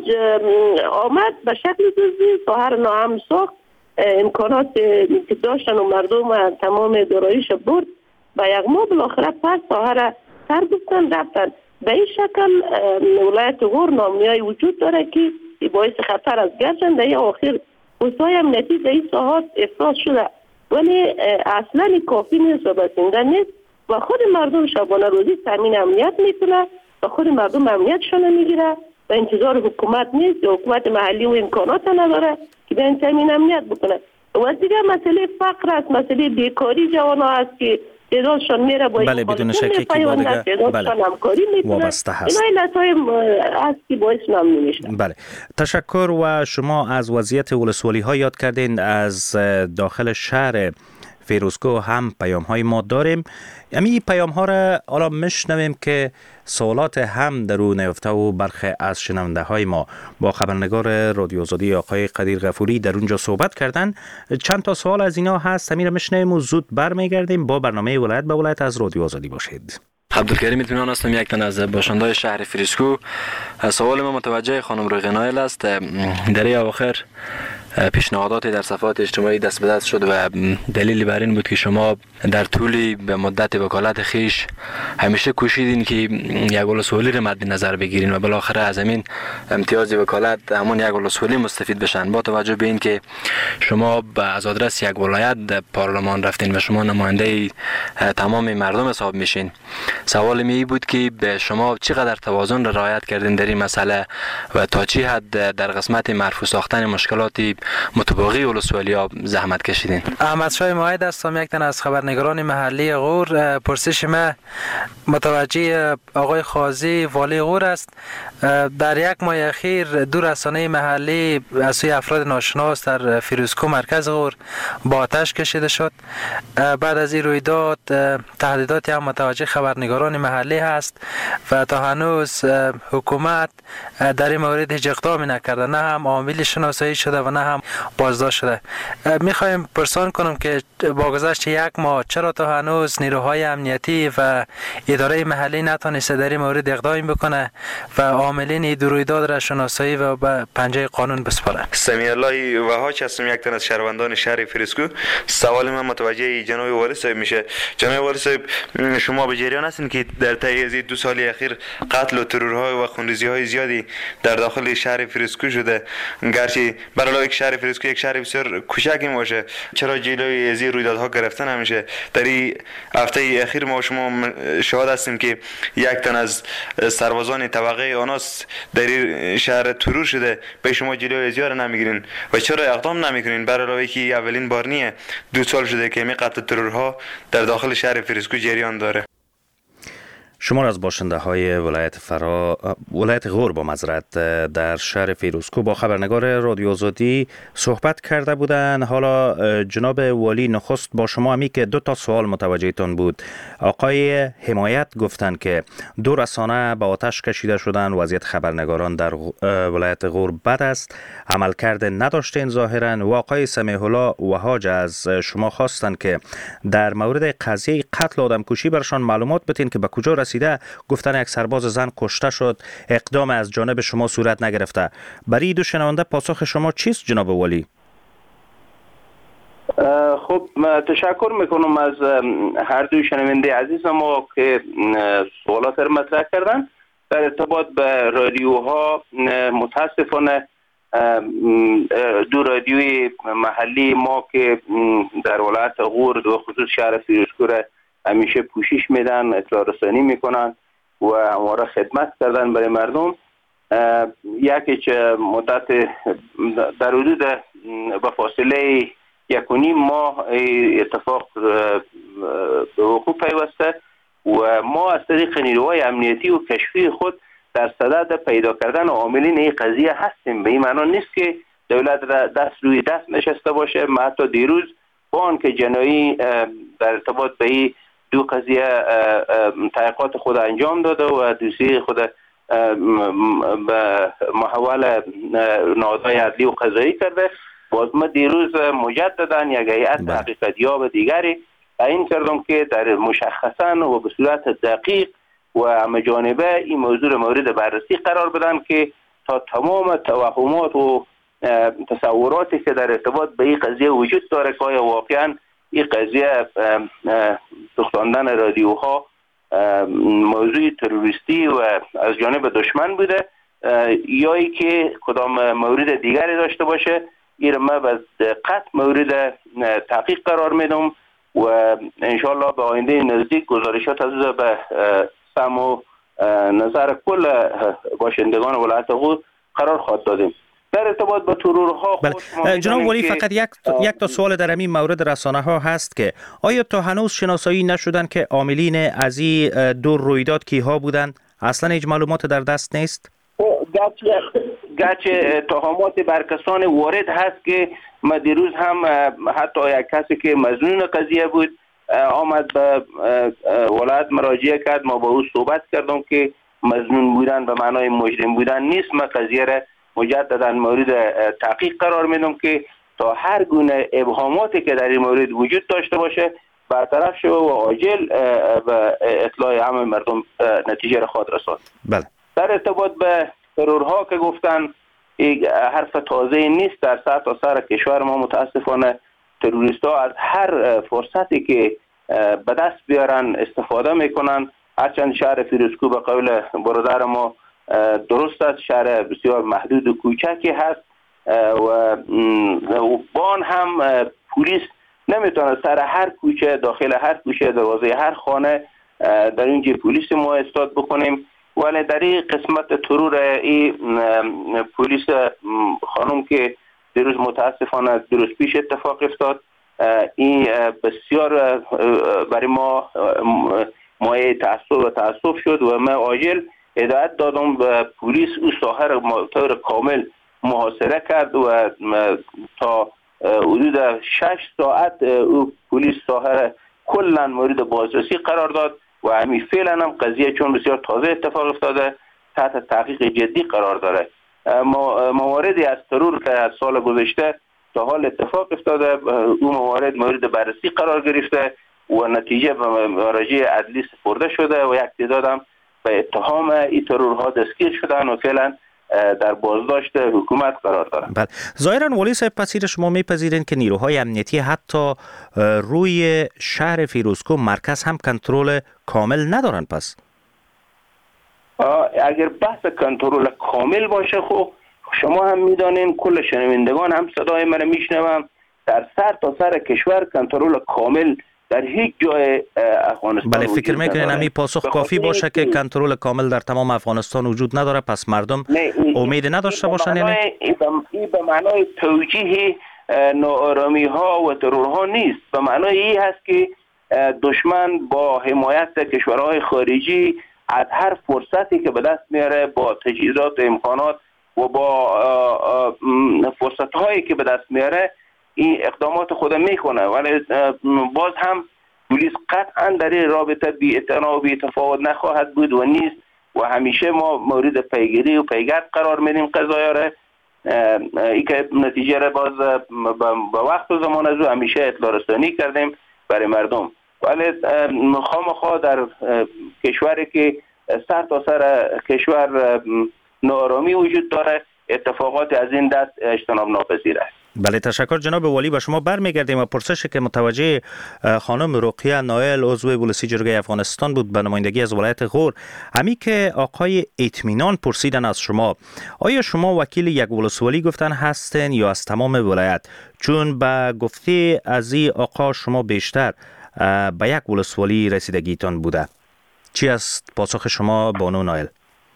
E: آمد به شکل دزدی ساحر ناامن ساخت، امکانات که داشتن و مردم و تمام داراییش برد و یغما بالاخره پس ساحر سر گفتن رفتن. به این شکل ولایت غور ناامنی‌های وجود داره که باعث خطر است. گرچند در آخر اوضاع امنیتی در این ساحات احساس شده ولی اصلا کافی نیست و بسنده نیست و خود مردم شبانه روزی تامین امنیت میکنه و خود مردم امنیتشان میگیره و انتظار حکومت نیست. حکومت محلی و امکانات نداره که به این تامین امنیت بکنه. و دیگه مسئله فقر است، مسئله بیکاری جوان ها است که تعدادشان میره با
B: بله بدون شکی که با دیگه
E: بله
B: وابسته هست.
E: این علتهای است که باعث نامنی میشه.
B: بله تشکر. و شما از وضعیت ولسوالی ها یاد کردین، از داخل شهر فیروزکوه هم پیام های ما داریم. امی پیام ها را حالا میشنویم که سوالات هم در اون نیفته و برخی از شنونده های ما با خبرنگار رادیو آزادی آقای قدیر غفوری در اونجا صحبت کردن. چند تا سوال از اینا هست، همین را میشنویم و زود برمیگردیم. با برنامه ولایت به ولایت از رادیو آزادی باشید.
H: عبدالکریم اطمینان هستم، یک تن از باشنده‌های شهر فیروزکوه. سوال ما متوجه خانم رغنایل است. در اواخر پیشنهادات در صفحات اجتماعی دست به دست شد و دلیل بر این بود که شما در طول به مدت وکالت خیش همیشه کوشیدین که یک ولسوالی را مد نظر بگیرین و بالاخره از همین امتیاز وکالت همون یک ولسوالی مستفید بشن. با توجه به این که شما از آدرس یک ولایت پارلمان رفتین و شما نماینده تمام مردم حساب میشین، سوال می بود که به شما چقدر توازن را رعایت کردین در این مسئله و تا چی حد در قسمت مرفوع ساختن مشکلات متباقی ولسوالی‌ها زحمت کشیدین؟
I: احمد شاه ماید هستم، یک تن از خبرنگاران محلی غور. پرسش ما متوجه آقای خازی والی غور است. در یک ماه اخیر دو رسانه محلی از سوی افراد ناشناس در فیروزکوه مرکز غور با آتش کشیده شد. بعد از این رویداد تهدیداتی هم متوجه خبرنگاران محلی هست و تا هنوز حکومت در این مورد هیچ اقدامی نکرده، نه هم عامل شناسایی شده و نه هم بازداشت شده. میخوایم پرسان کنم که با گذشت یک ماه چرا تا هنوز نیروهای امنیتی و اداره محلی نتونسته در این مورد اقدامی بکنه و عاملین این رویداد را شناسایی و به پنجه قانون بسپاره؟
J: سمیع الله وحاج هستم، یک تن از شهروندان شهر فیروزکوه. سوال من متوجه جناب والی صاحب میشه. جناب والی صاحب، شما به جریان هستین که در طی از دو سال اخیر قتل و ترورهای و خونریزی‌های زیادی در داخل شهر فیروزکوه شده، گرچه برای یک شهر فیروزکوه یک شهر بسیار کوچکی باشه، چرا جلوی از این رویدادها گرفته نمیشه؟ در این هفته اخیر ما شما شاهد هستیم که یک تن از سربازان طبقه آناس در این شهر ترور شده، به شما جلوی از این نمیگیرین و چرا اقدام نمیکنین؟ برای که اولین بار نیه، دو سال شده که می قتل ترورها در داخل شهر فیروزکوه جریان داره.
B: شما از باشنده های ولایت فرا ولایت غور با معذرت در شهر فیروزکوه با خبرنگار رادیو آزادی صحبت کرده بودند. حالا جناب والی نخست با شما همی که دو تا سوال متوجهتون بود. آقای حمایت گفتند که دو رسانه به آتش کشیده شدن، وضعیت خبرنگاران در ولایت غور بد است، عملکرد نداشتین ظاهرا. و آقای سمیع الله وحاج از شما خواستند که در مورد قضیه قتل آدمکشی برشان معلومات بتین که به کجا رسید رسیده گفتن یک سرباز زن کشته شد، اقدام از جانب شما صورت نگرفته. برای دو شنونده پاسخ شما چیست جناب والی؟
G: خب تشکر میکنم از هر دو شنونده عزیز ما که سوالات را مطرح کردن. در ارتباط به رادیوها متاسفانه دو رادیوی محلی ما که در ولایت غور و خصوص شهر فیروزکو همیشه پوشش میدن، اطلاع رسانی میکنن و همواره خدمت کردن برای مردم، یکی که مدت در حدود به فاصله یک و نیم ماه اتفاق به وقوع پیوسته و ما از طریق نیروهای امنیتی و کشفی خود در صدد پیدا کردن عاملین این قضیه هستیم. به این معنا نیست که دولت دست روی دست نشسته باشه. ما حتی دیروز با آنکه جنایی در ارتباط به این دو قضیه تحقیقات خود انجام داده و دوسیه خود به محول نهادهای عدلی و قضایی کرده، باز ما دیروز مجددا یک هیئت حقیقتیاب دیگری تعیین کردم که در مشخصا و به صورت دقیق و همه جانبه این موضوع مورد بررسی قرار بدن که تا تمام توهمات و تصوراتی که در ارتباط به این قضیه وجود داره که آیا واقعا این قضیه سوختاندن رادیوها موضوع تروریستی و از جانب دشمن بوده یا ای که کدام مورد دیگری داشته باشه، این ما به دقت مورد تحقیق قرار میدم و انشالله به آینده نزدیک گزارشات از به سم و نظر کل باشندگان ولایت غور قرار خواهد دادیم. در ارتباط با ترورها
B: بله. جناب ولی فقط یک یک تا سوال در این مورد رسانه ها هست که آیا تا هنوز شناسایی نشدن که عاملین از این دو رویداد کیها بودند؟ اصلا هیچ معلومات در دست نیست؟
G: گرچه اتهامات بر کسان وارد هست که ما دیروز هم حتی یک کسی که مظنون قضیه بود آمد به ولایت مراجعه کرد، ما با او صحبت کردم که مظنون بودن به معنای مجرم بودن نیست. ما قضیه را مجددا مورد تحقیق قرار میدم که تا هر گونه ابهاماتی که در این مورد وجود داشته باشه برطرف شود و عاجل به اطلاع عام مردم نتیجه را خواهد رساند.
B: بله.
G: در ارتباط به ترورها که گفتن یک حرف تازه نیست. در سطح سر کشور ما متاسفانه تروریست ها از هر فرصتی که به دست بیارن استفاده میکنن. هرچند شهر فیروزکو به قول برادر ما درست است، شهر بسیار محدود و کوچکی هست و بان هم پلیس نمیتونه سر هر کوچه، داخل هر کوچه، دروازه هر خانه در اینجا پلیس ما استاد بکنیم. ولی در این قسمت ترور این پلیس خانم که دیروز متاسفانه درست پیش اتفاق افتاد، این بسیار برای ما مایه تأسف و تأسف شد و من عاجل هدایت دادم به پلیس او ساحه را طور کامل محاصره کرد و تا حدود شش ساعت او پلیس ساحه را کلا مورد بازرسی قرار داد و همین فعلا هم قضیه چون بسیار تازه اتفاق افتاده تحت تحقیق جدی قرار داره. مواردی از ترور که از سال گذشته تا حال اتفاق افتاده اون موارد مورد بررسی قرار گرفته و نتیجه به مراجع عدلی سپرده شده و یک تعداد هم به اتهام این ترورها دستگیر شدن و فعلا در بازداشت حکومت قرار دارند.
B: بله. ظاهرا ولی صاحب پذیر شما میپذیرین که نیروهای امنیتی حتی روی شهر فیروزکو مرکز هم کنترل کامل ندارن؟ پس
G: اگر بحث کنترل کامل باشه خب شما هم میدانین، کل شنوندگان هم صدای من میشنوم، در سر تا سر کشور کنترل کامل در هیچ جای افغانستان
B: بله فکر میکنین همین پاسخ کافی باشه که کنترل کامل در تمام افغانستان وجود نداره؟ پس مردم امید نداشته باشن؟ یعنی
G: این به معنای توجیه ناآرامی ها و ترور ها نیست، به معنای این هست که دشمن با حمایت کشورهای خارجی از هر فرصتی که به دست میاره با تجهیزات و امکانات و با فرصت هایی که به دست میاره این اقدامات خود میکنه. ولی باز هم پلیس قطعا در این رابطه بی اعتنا و بی تفاوت نخواهد بود و نیست و همیشه ما مورد پیگیری و پیگرد قرار میدیم قضایا را. این که نتیجه را باز به وقت و زمان از او همیشه اطلاع رسانی کردیم برای مردم ولی خامخا در کشوری که سر تا سر کشور نارامی وجود داره، اتفاقات از این دست اجتناب ناپذیر است.
B: بله، تشکر جناب والی. به شما برمیگردیم و پرسشی که متوجه خانم رقیه نایل عضو ولسی جرگه افغانستان بود به نمایندگی از ولایت غور، همی که آقای اطمینان پرسیدن از شما، آیا شما وکیل یک ولسوالی گفتن هستین یا از تمام ولایت؟ چون به گفته از این آقا شما بیشتر به یک ولسوالی رسیدگیتان بوده. چی است پاسخ شما بانو نایل؟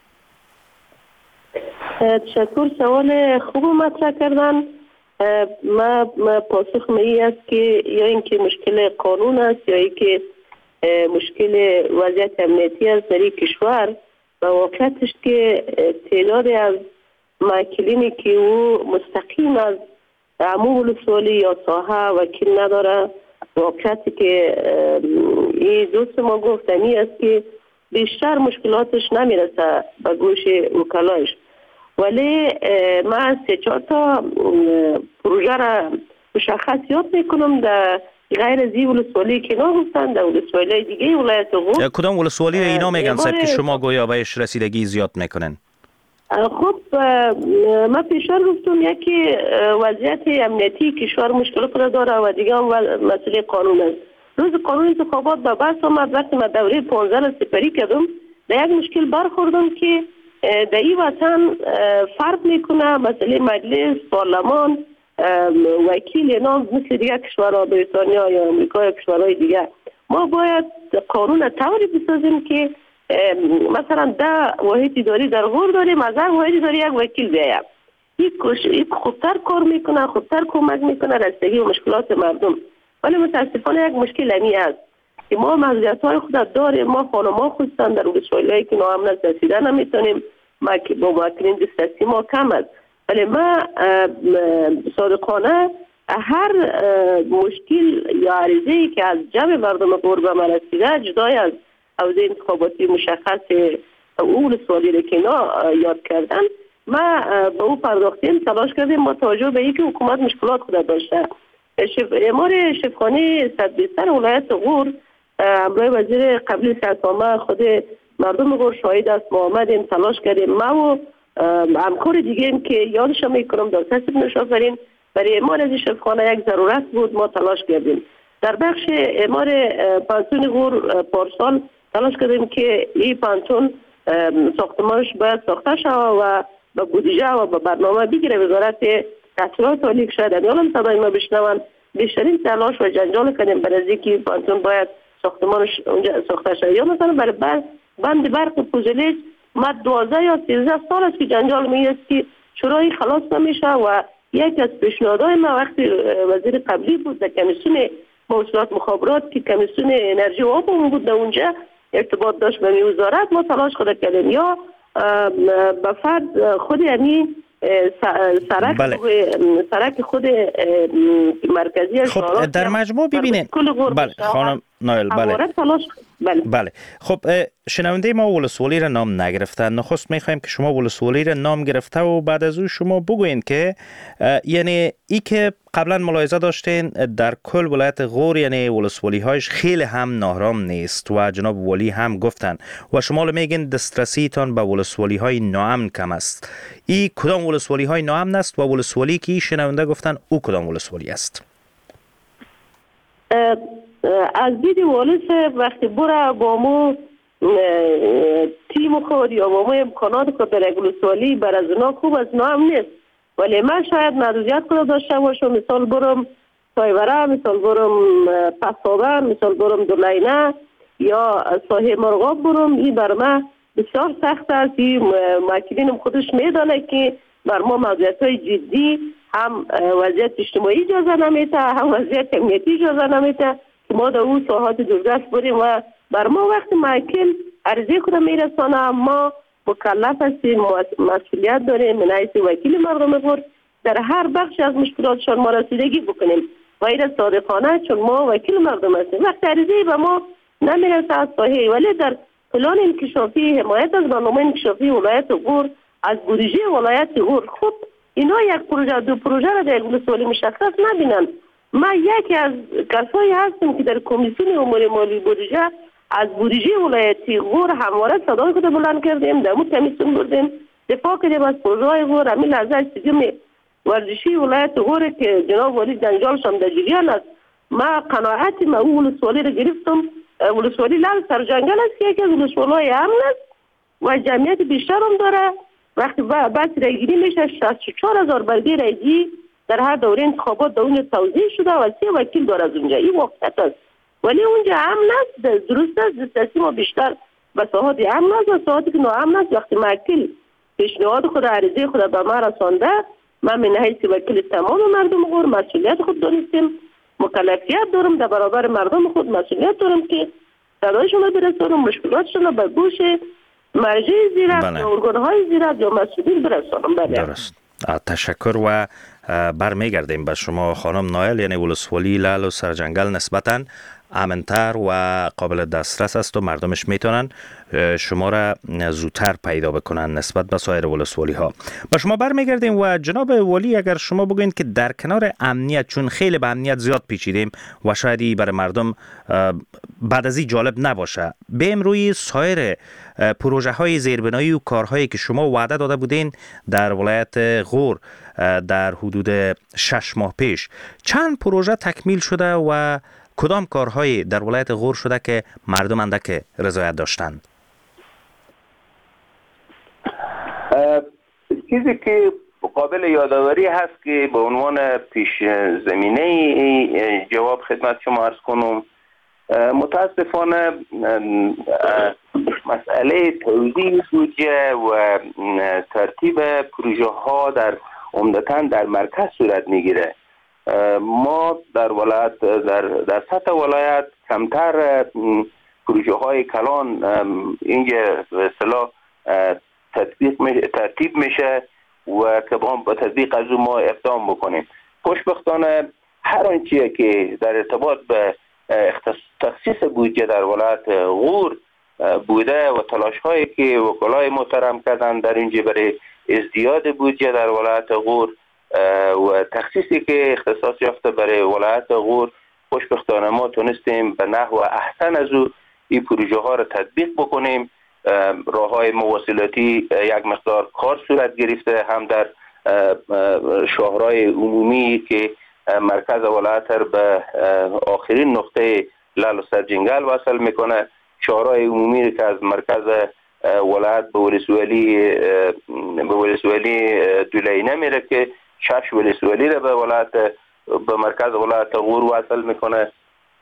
E: تشکر، سوال خوب مطرح کردن. ما پاسخ می است که یا اینکه مشکل قانون است یا اینکه مشکل وضعیت امنیتی است در این کشور و واقعیتش که تعداد از موکلینی که او مستقیم از عموم ولسوالی یا ساحه وکیل نداره، واقعیتی که این دوست ما گفتنی است که بیشتر مشکلاتش نمیرسه به گوش وکلایش. ولی من سه چهار تا پروژه را مشخص یاد میکنم در غیر از این ولسوالی که اینا گفتن، در ولسوالی دیگه ولایت غور.
B: کدام ولسوالی اینا میگن صاحب که شما گویا بهش رسیدگی زیاد میکنن؟
E: خب من پیشتر گفتم یکی وضعیت امنیتی کشور مشکلات را داره و دیگه هم مسئله قانون است. روز قانون انتخابات به بحث آمد، وقتی من دوره پانزده را سپری کردم در یک مشکل برخوردم که در این وطن فرق میکنه مسئله مجلس، پارلمان، وکیل اینا مثل دیگه کشورها بریتانیا یا امریکا یا کشورهای دیگه. ما باید قانون طوری بسازیم که مثلا ده واحد اداری در غور داریم، از هر واحد اداری یک وکیل بیاید. این خوبتر کار میکنه، خوبتر کمک میکنه رسیدگی و مشکلات مردم. ولی متاسفانه یک مشکل همی است که ما مزیت های خود داریم. ما خانما خصوصا در ولسوالی‌هایی که ناامن رسیدن نمیتونیم، ما با موکلین دسترسی ما کم است. ولی ما صادقانه هر مشکل یا عریضه‌ای که از جمع مردم غور به ما رسیده، جدای از حوزه انتخاباتی مشخص او ولسوالی را که اینا یاد کردن، ما به او پرداختیم، تلاش کردیم با توجه به اینکه حکومت مشکلات خود داشته. امار شفاخانه صدبیستر ولایت غور همراه وزیر قبلی سرسامه خود مردم غور شاهد است. ما آمدیم تلاش کردیم، ما و همکار دیگه ایم که یادش میکنم در کسب نشافرین برای امار از شفاخانه یک ضرورت بود، ما تلاش کردیم. در بخش امار پانتون غور پارسال تلاش کردیم که این پانتون ساختمانش باید ساخته شود و به بودجه و به برنامه بگیره وزارت تحصیلات عالی. شاید امیالم صدای ما بشنون. بیشترین تلاش و جنجال کردیم برای اینکه پانتون باید ساختمانش اونجا ساخته شود. یا مثلا برای بند برق پوزلیج ما دوازده یا سیزده سال است که جنجال میست که شورای خلاص نمیشه و یک از پیشنهادهای ما وقتی وزیر قبلی بود در کمیسیون موصولات مخابرات که کمیسیون انرژی و آب بود در اونجا ارتباط داشت به وزارت، ما تلاش خود کردیم یا به فرد خود یعنی سرک
B: بله.
E: سرک خود مرکزی
B: خب در مجموع ببینین بله خانم نایل بله
E: بله
B: بله خب شنونده ما ولسوالی را نام نگرفتن، نخست میخوایم که شما ولسوالی را نام گرفته و بعد از او شما بگوین که یعنی ای که قبلا ملاحظه داشتین در کل ولایت غور یعنی ولسوالی هایش خیلی هم ناآرام نیست و جناب والی هم گفتن و شما میگین دسترسی تان به ولسوالی های ناامن کم است. ای کدام ولسوالی های ناامن است و ولسوالی که شنونده گفتن او کدام ولسوالی است؟
E: از دید والس وقتی برا با مو تیم خود یا با مو امکانات خود در ولسوالی بر از اونا خوب از اونا هم نیست، ولی من شاید محدودیت خود داشته باشم. مثال برم سایوره، مثال برم پسابه، مثال برم دولینه یا ساحه مرغاب برم. این بر من بسیار سخت است. این موکلینم خودش میدانه که بر ما محدودیت های جدی هم وضعیت اجتماعی اجازه نمیده هم وضعیت امنیتی اجازه نمیده که ما در اون ساحات دوردست بریم و بر ما وقت موکل عرضه خود میرسانه ما مکلف هستیم، مسئولیت داریم من حیث وکیل مردم غور در هر بخش از مشکلاتشان ما رسیدگی بکنیم و این صادقانه چون ما وکیل مردم هستیم. وقت عرضه به ما نمیرسه از ساحه ولی در پلان انکشافی حمایت از برنامه انکشافی ولایت غور از بودجه ولایت غور خود اینا یک پروژه دو پروژه را در ولسوالی مشخص نبینن من یکی از کسایی هستم که در کمیسیون امور مالی بودجه از بودجه ولایتی غور همواره صدای خود بلند کردیم، در مورد کمیسیون بردیم دفاع کردیم از پروژه‌های غور. همین لحظه استادیوم ورزشی ولایت غور که جناب والی جنجالش هم در جریان است، ما قناعتی ما اون ولسوالی رو گرفتم. ولسوالی لال سرجنگل است که یکی از ولسوالی‌های امن است و جمعیت بیشتر هم داره. وقتی بعد رایگیری میشه شصت و چهار هزار برگه رایگیری در هر دوره انتخابات در اونجا توزیع شده و سه وکیل داره از اونجا. این واقعیت است، ولی اونجا امن است. درست است دسترسی ما بیشتر به ساحات امن است و ساحاتی که ناامن است. وقتی وکیل پیشنهاد خود عریضه خود به ما رسانده، من من حیث وکیل تمام مردم غور مسئولیت خود دانستیم، مکلفیت دارم در برابر مردم خود مسئولیت دارم که صدایشون رو برسانم، مشکلاتشون رو به گوش مرجع زیرک
B: بله.
E: یا ارگان‌های زیرک یا مسئولین برسانم. بله.
B: درست. تشکر و برمیگردیم به شما خانم نایل. یعنی ولسوالی لال و سرجنگل نسبتاً امن‌تر و قابل دسترس است و مردمش میتونن شما را زودتر پیدا بکنن نسبت به سایر ولسوالی ها. با شما برمیگردیم و جناب والی اگر شما بگوین که در کنار امنیت، چون خیلی به امنیت زیاد پیچیدیم و شاید برای مردم بعد از این جالب نباشه، بیم روی سایر پروژه های زیربنایی و کارهایی که شما وعده داده بودین در ولایت غور در حدود شش ماه پیش، چند پروژه تکمیل شده و کدام کارهایی در ولایت غور شده که مردم اندک رضایت داشتند؟
G: چیزی که قابل یادآوری هست که به عنوان پیش زمینه جواب خدمت شما عرض کنم، متاسفانه مسئله توزیع بودجه و ترتیب پروژه ها در عمدتاً در مرکز صورت میگیره. ما در ولایت در در سطح ولایت کمتر پروژه های کلان اینجا به اصطلاح تطبیق میشه ترتیب میشه و که با تطبیق از ما اقدام بکنیم. خوشبختانه هر آنچه که در ارتباط به تخصیص بودجه در ولایت غور بوده و تلاش هایی که وکلای محترم کردن در اینجا برای ازدیاد بودجه در ولایت غور و تخصیصی که اختصاص یافته برای ولایت غور، خوشبختانه ما تونستیم به نحو احسن از او این پروژه ها را تطبیق بکنیم. راه های مواصلاتی یک مقدار کار صورت گرفته، هم در شاهرهای عمومی که مرکز ولایت را به آخرین نقطه لال و سرجنگل وصل میکنه، شاهرهای عمومی که از مرکز ولایت به ولسوالی به ولسوالی دولینه میره که شش ولسوالی را به ولایت به مرکز ولایت غور وصل میکنه.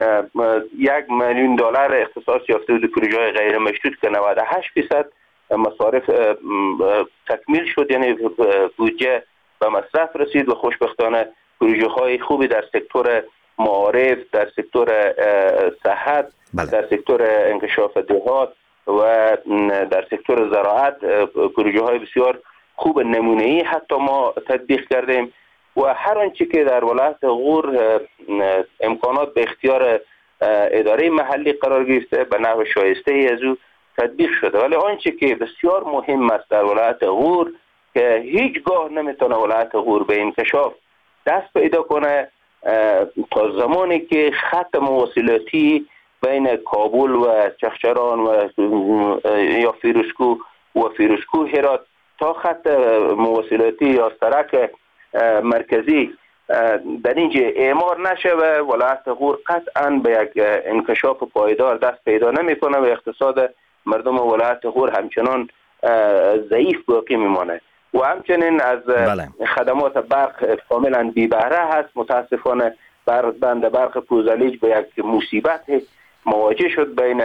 G: یک میلیون دلار اختصاص یافته بود پروژه غیر مشروط که نود و هشت درصد مصارف تکمیل شد، یعنی بودجه به مصرف رسید و خوشبختانه پروژه های خوبی در سکتور معارف، در سکتور صحت،
B: بله.
G: در سکتور انکشاف دهات و در سکتور زراعت پروژه های بسیار خوب نمونه‌ای حتی ما تطبیق کردیم و هر آنچه که در ولایت غور امکانات به اختیار اداره محلی قرار گرفته به نحو شایسته ای از او تطبیق شده. ولی آنچه که بسیار مهم است در ولایت غور که هیچگاه نمیتونه ولایت غور به انکشاف دست پیدا کنه تا زمانی که خط مواصلاتی بین کابل و چخچران و یا فیروزکو و فیروزکو هرات تا خط مواصلاتی یا سرک مرکزی در اینجا اعمار نشه و ولایت غور قطعا به یک انکشاف پایدار دست پیدا نمیکنه و اقتصاد مردم ولایت غور همچنان ضعیف باقی میمانه و همچنین از
B: بله. خدمات
G: برق کاملا بی بهره هست. متاسفانه بند برق پوزالیج به یک مصیبت مواجه شد بین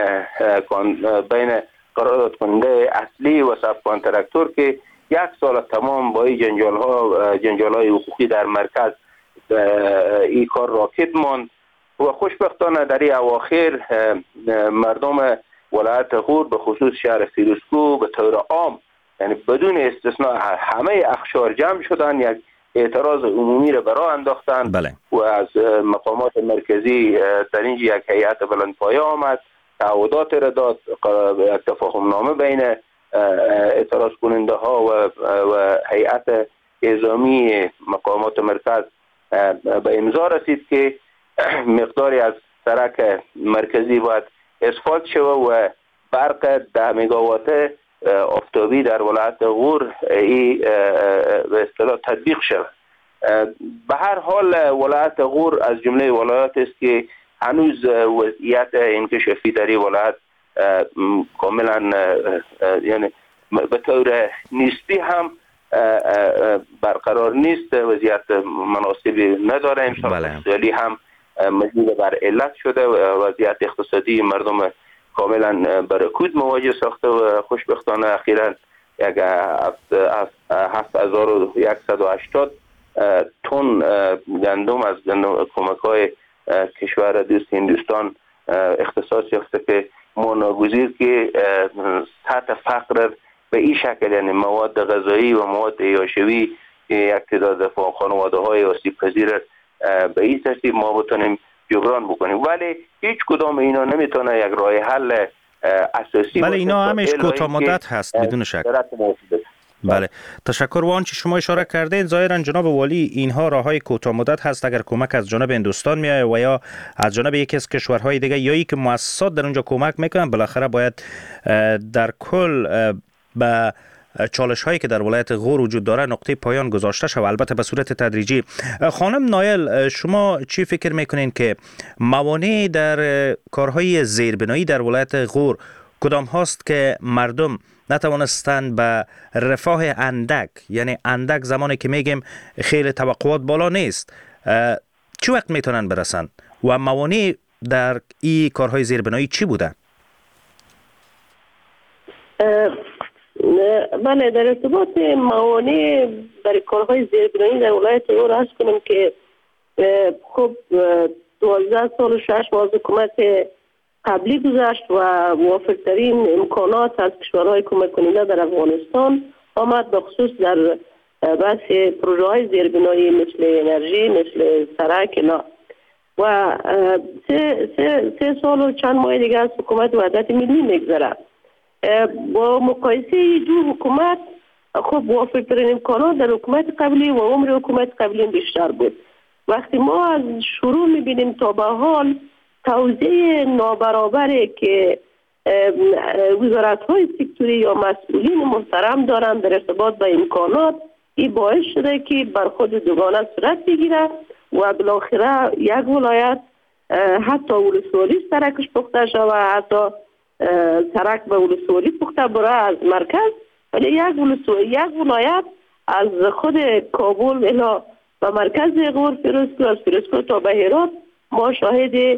G: بین قرارداد کننده اصلی و ساب کانترکتور که یک سال تمام با این جنجال ها جنجال های حقوقی در مرکز این کار راکد ماند و خوشبختانه در این اواخر مردم ولایت غور به خصوص شهر فیروزکو به طور عام یعنی بدون استثناء همه اخشار جمع شدن، یک اعتراض عمومی را برای انداختن
B: بله.
G: و از مقامات مرکزی در اینجا یک هیئت بلندپایه آمد، تعهدات را داد، یک تفاهم نامه بین اعتراض کننده ها و, و هیئت اعزامی مقامات مرکز به امضا رسید که مقداری از سرک مرکزی باید اسفالت شود و برق ده مگاوات آفتابی در ولایت غور ای به اصطلاح تطبیق شود. به هر حال ولایت غور از جمله ولایات است که هنوز وضعیت انکشافی در این ولایت کاملا یعنی به طور نیستی هم برقرار نیست، وضعیت مناسبی نداره. امسال هم مزید بر علت شده و وضعیت اقتصادی مردم کاملا برکود مواجه ساخته و خوشبختانه اخیراً یک هفت هزار و صد و هشتاد تن گندم از کمک های کشور دوست هندوستان اختصاص یافته که ما ناگزیر که سطح فقر به این شکل، یعنی مواد غذایی و مواد یاشوی یک تعداد خانواده های آسیب پذیر به این ترتیب ما بتونیم جبران بکنیم، ولی هیچ کدام اینا نمیتونه یک راه حل اساسی
B: بله اینا همش کوتاه مدت هست بدون شک. بله تشکر. و آنچه شما اشاره کردین ظاهرا جناب والی اینها راههای کوتاه مدت هست. اگر کمک از جانب هندوستان میاد و یا از جانب یکی از کشورهای دیگه یا ای که مؤسسات در اونجا کمک میکنن، بالاخره باید در کل به چالش هایی که در ولایت غور وجود داره نقطه پایان گذاشته شود، البته به صورت تدریجی. خانم نایل شما چی فکر میکنین که موانع در کارهای زیربنایی در ولایت غور کدام هاست که مردم نتوانستند به رفاه اندک، یعنی اندک زمانی که میگیم خیلی توقعات بالا نیست، چی وقت میتونن برسن و موانع در این کارهای زیربنایی چی بوده؟
E: بله در ارتباط موانع برای کارهای زیربنایی در ولایت غور عرض کنم که خب دوازده سال و شش ماه حکومت قبلی گذشت و موافقترین امکانات از کشورهای کمک کننده در افغانستان آمد، به خصوص در بحث پروژه های زیربنایی مثل انرژی، مثل سرک اینا. و سه, سه, سه سال و چند ماه دیگه از حکومت وحدت ملی میگذره. با مقایسه دو حکومت خب موافقترین امکانات در حکومت قبلی و عمر حکومت قبلی بیشتر بود. وقتی ما از شروع میبینیم تا به حال توزیع نابرابری که وزارت‌های سکتوری یا مسئولین محترم دارند در ارتباط با امکانات، این باعث شده که برخورد دوگانه صورت بگیره و بالاخره یک ولایت حتی ولسوالی سرکش پخته شود، حتی سرک به ولسوالی پخته بره از مرکز، ولی یک ولسوالی یک ولایت از خود کابل الی به مرکز غور فیروزکو، از فیروزکو تا به هرات ما شاهد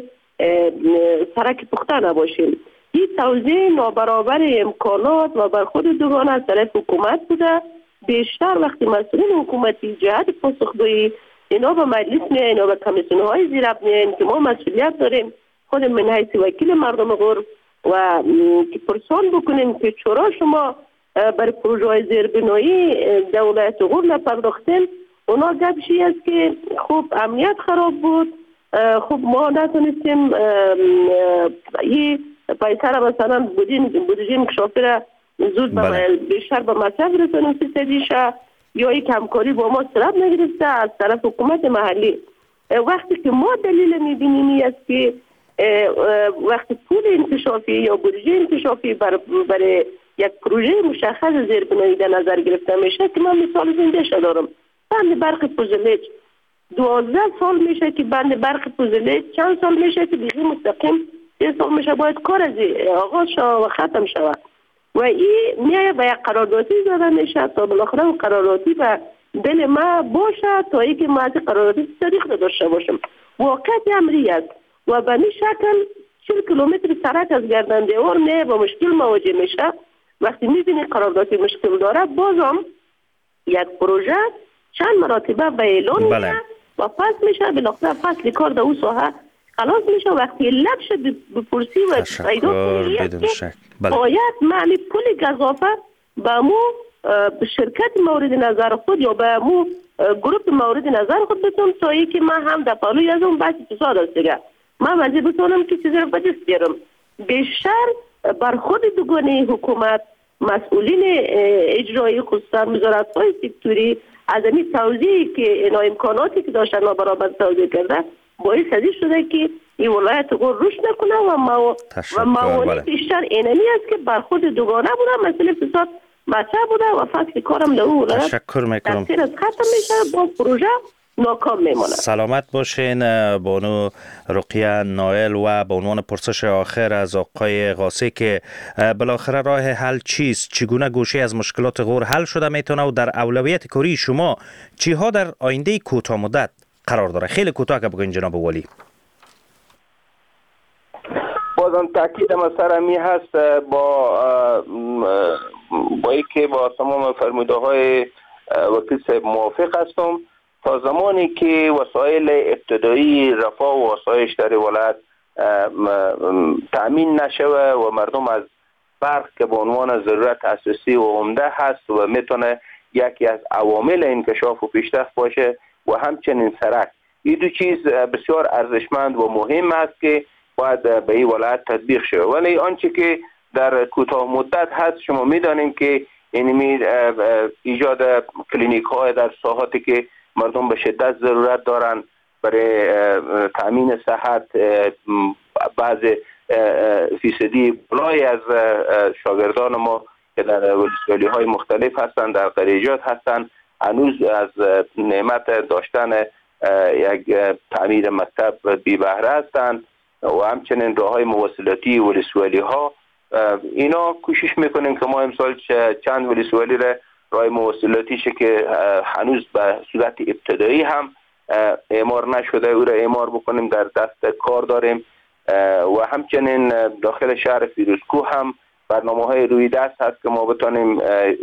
E: سرک پخته نباشیم. این توزیع نابرابر امکانات و برخورد دوگانه از طرف حکومت بوده. بیشتر وقتی مسئولین حکومتی جهت پاسخگویی اینا به مجلس میایین، اینا به کمیسیون های زیراب میایین که ما مسئولیت داریم خود من حیث وکیل مردم غور و که پرسان بکنیم که چرا شما برای پروژه های زیربنایی دولت غور نپرداختین. اونا گپشی است که خوب امنیت خراب بود، خب ما نتونستیم این پیسه را مثلا بودجه انکشافی را زود بله. بیشتر به مصرف رسانیم فیصدیشه، یا این کمکاری با ما صورت نگرفته از طرف حکومت محلی. وقتی که ما دلیل میبینیم این است که وقتی پول انکشافی یا بودجه انکشافی برای بر یک پروژه مشخص زیربنایی در نظر گرفته میشه که من مثال زنده شده دارم. بند برق فوزلیج دوازده سال میشه که بند برق فوزلیج، چند سال میشه که دیگه مستقیم سه سال میشه باید کار از آغاز شود و ختم شود و این میایه به یک قراردادی زده میشه تا بالاخره قراردادی به دل ما باشه تا ای که ما از قراردادی صدیق داشته باشم. واقعیت امری است و به این شکل چهل کیلومتر سرک از گردن دیوار میایه با مشکل مواجه میشه. وقتی میبینی قراردادی مشکل داره بازم یک پروژه چند مراتبه به اعلان
B: بله.
E: میشه و پس میشه بالاخره فصل کار در اون ساحه خلاص میشه. وقتی لبش بپرسی و پیدا کنی که باید معنی پول گزافه به مو شرکت مورد نظر خود یا به مو گروپ مورد نظر خود بتونم تا ای که من هم در پالوی از اون بحث اقتصاد است دیگه من وضعی بتونم که چیزی رو بجست بیارم. بیشتر بر خود دوگانه حکومت مسئولین اجرایی خصوصا وزارت‌های سکتوری از این توزیعی که اینا امکاناتی که داشتن نابرابر توزیع کرده باعث ازی شده که این ولایت غور رشد نکنه و مو... و موانع بیشتر اینمی است که برخورد دوگانه بوده. مثل فساد مطرح بوده و فصل کارم در اون ولایت
B: تشکر میکنم.
E: تقصیر از ختم میشه با پروژه ناکام میمونه.
B: سلامت باشین بانو رقیه نایل. و به عنوان پرسش آخر از آقای قاسی که بالاخره راه حل چیست؟ چگونه گوشه از مشکلات غور حل شده میتونه و در اولویت کاری شما چی ها در آینده کوتاه مدت قرار داره؟ خیلی کوتاه که بگوین جناب والی.
G: بازم تاکید ما سر می هست با با اینکه با تمام فرموده های وکیل صاحب موافق هستم. تا زمانی که وسایل ابتدایی رفاه و آسایش در ولایت تأمین نشوه و مردم از برق که به عنوان ضرورت اساسی و عمده هست و میتونه یکی از عوامل انکشاف و پیشرفت باشه و همچنین سرک، این دو چیز بسیار ارزشمند و مهم است که باید به این ولایت تطبیق شود. ولی آنچه که در کوتاه مدت هست شما میدانیم که اینمی ایجاد کلینیک های در ساحاتی که مردم به شدت ضرورت دارند برای تامین صحت، بعض فیصدی بالایی از شاگردان ما که در ولسوالی های مختلف هستند در قریجات هستند هنوز از نعمت داشتن یک تعمیر مکتب بی بهره هستند و همچنین راه های مواصلاتی ولسوالی ها. اینا کوشش میکنیم که ما امسال چند ولسوالی را راه مواصلاتیشه که هنوز به صورت ابتدایی هم اعمار نشده او را اعمار بکنیم، در دست کار داریم. و همچنین داخل شهر فیروزکوه هم برنامه های روی دست هست که ما بتانیم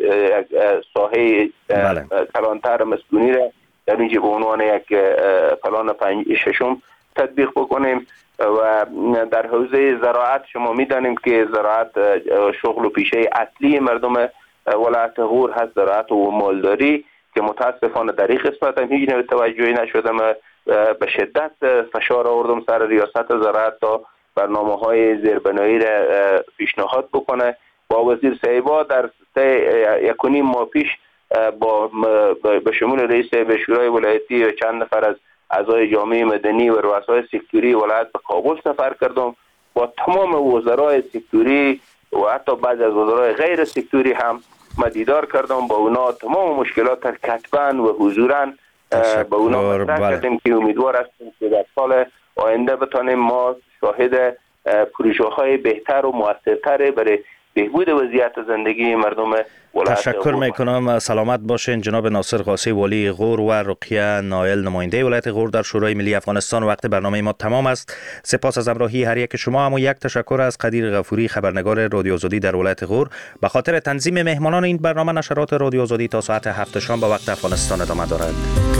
G: ساحه کلانتر مسکونی را در اینجا به عنوان یک پلان پنج ششم تطبیق بکنیم. و در حوزه زراعت شما میدانیم که زراعت شغل و پیشه اصلی مردم ولایت غور هست، زراعت و مالداری که متاسفانه در این قسمت هم هیچ نوع توجهی نشده. من به شدت فشار آوردم سر ریاست زراعت تا برنامه های زیربنایی را پیشنهاد بکنه. با وزیر صاحبا در یک و نیم ماه پیش با به شمول رئیس شورای ولایتی و چند نفر از اعضای جامعه مدنی و رؤسای سکتوری ولایت به کابل سفر کردم. با تمام وزرای سکتوری و حتی بعضی از وزرای غیر سکتوری هم دیدار کردم. با اونا تمام مشکلات کتباً و حضوراً با اونا مطرح کردیم که امیدوار هستیم که در سال آینده بتانیم ما شاهد پروژه های بهتر و موثرتر برای بهبود وضعیت زندگی مردم ولایت.
B: تشکر میکنم. سلامت باشین جناب ناصر قاسی والی غور و رقیه نایل نماینده ولایت غور در شورای ملی افغانستان. وقت برنامه ما تمام است. سپاس از همراهی هر یک شما. اما یک تشکر از قدیر غفوری خبرنگار رادیو آزادی در ولایت غور به خاطر تنظیم مهمانان این برنامه. نشرات رادیو آزادی تا ساعت هفت شام به وقت افغانستان ادامه دارد.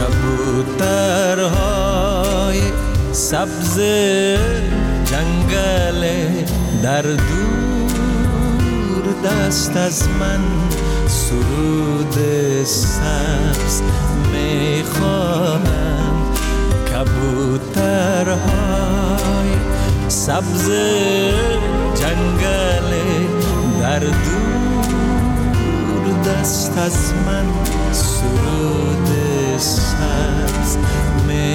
K: کبوترهای سبز جنگل در دست از من سرود سبز میخواهم. کبوترهای سبز جنگل در دور دست از من سرود سبز میخواهم.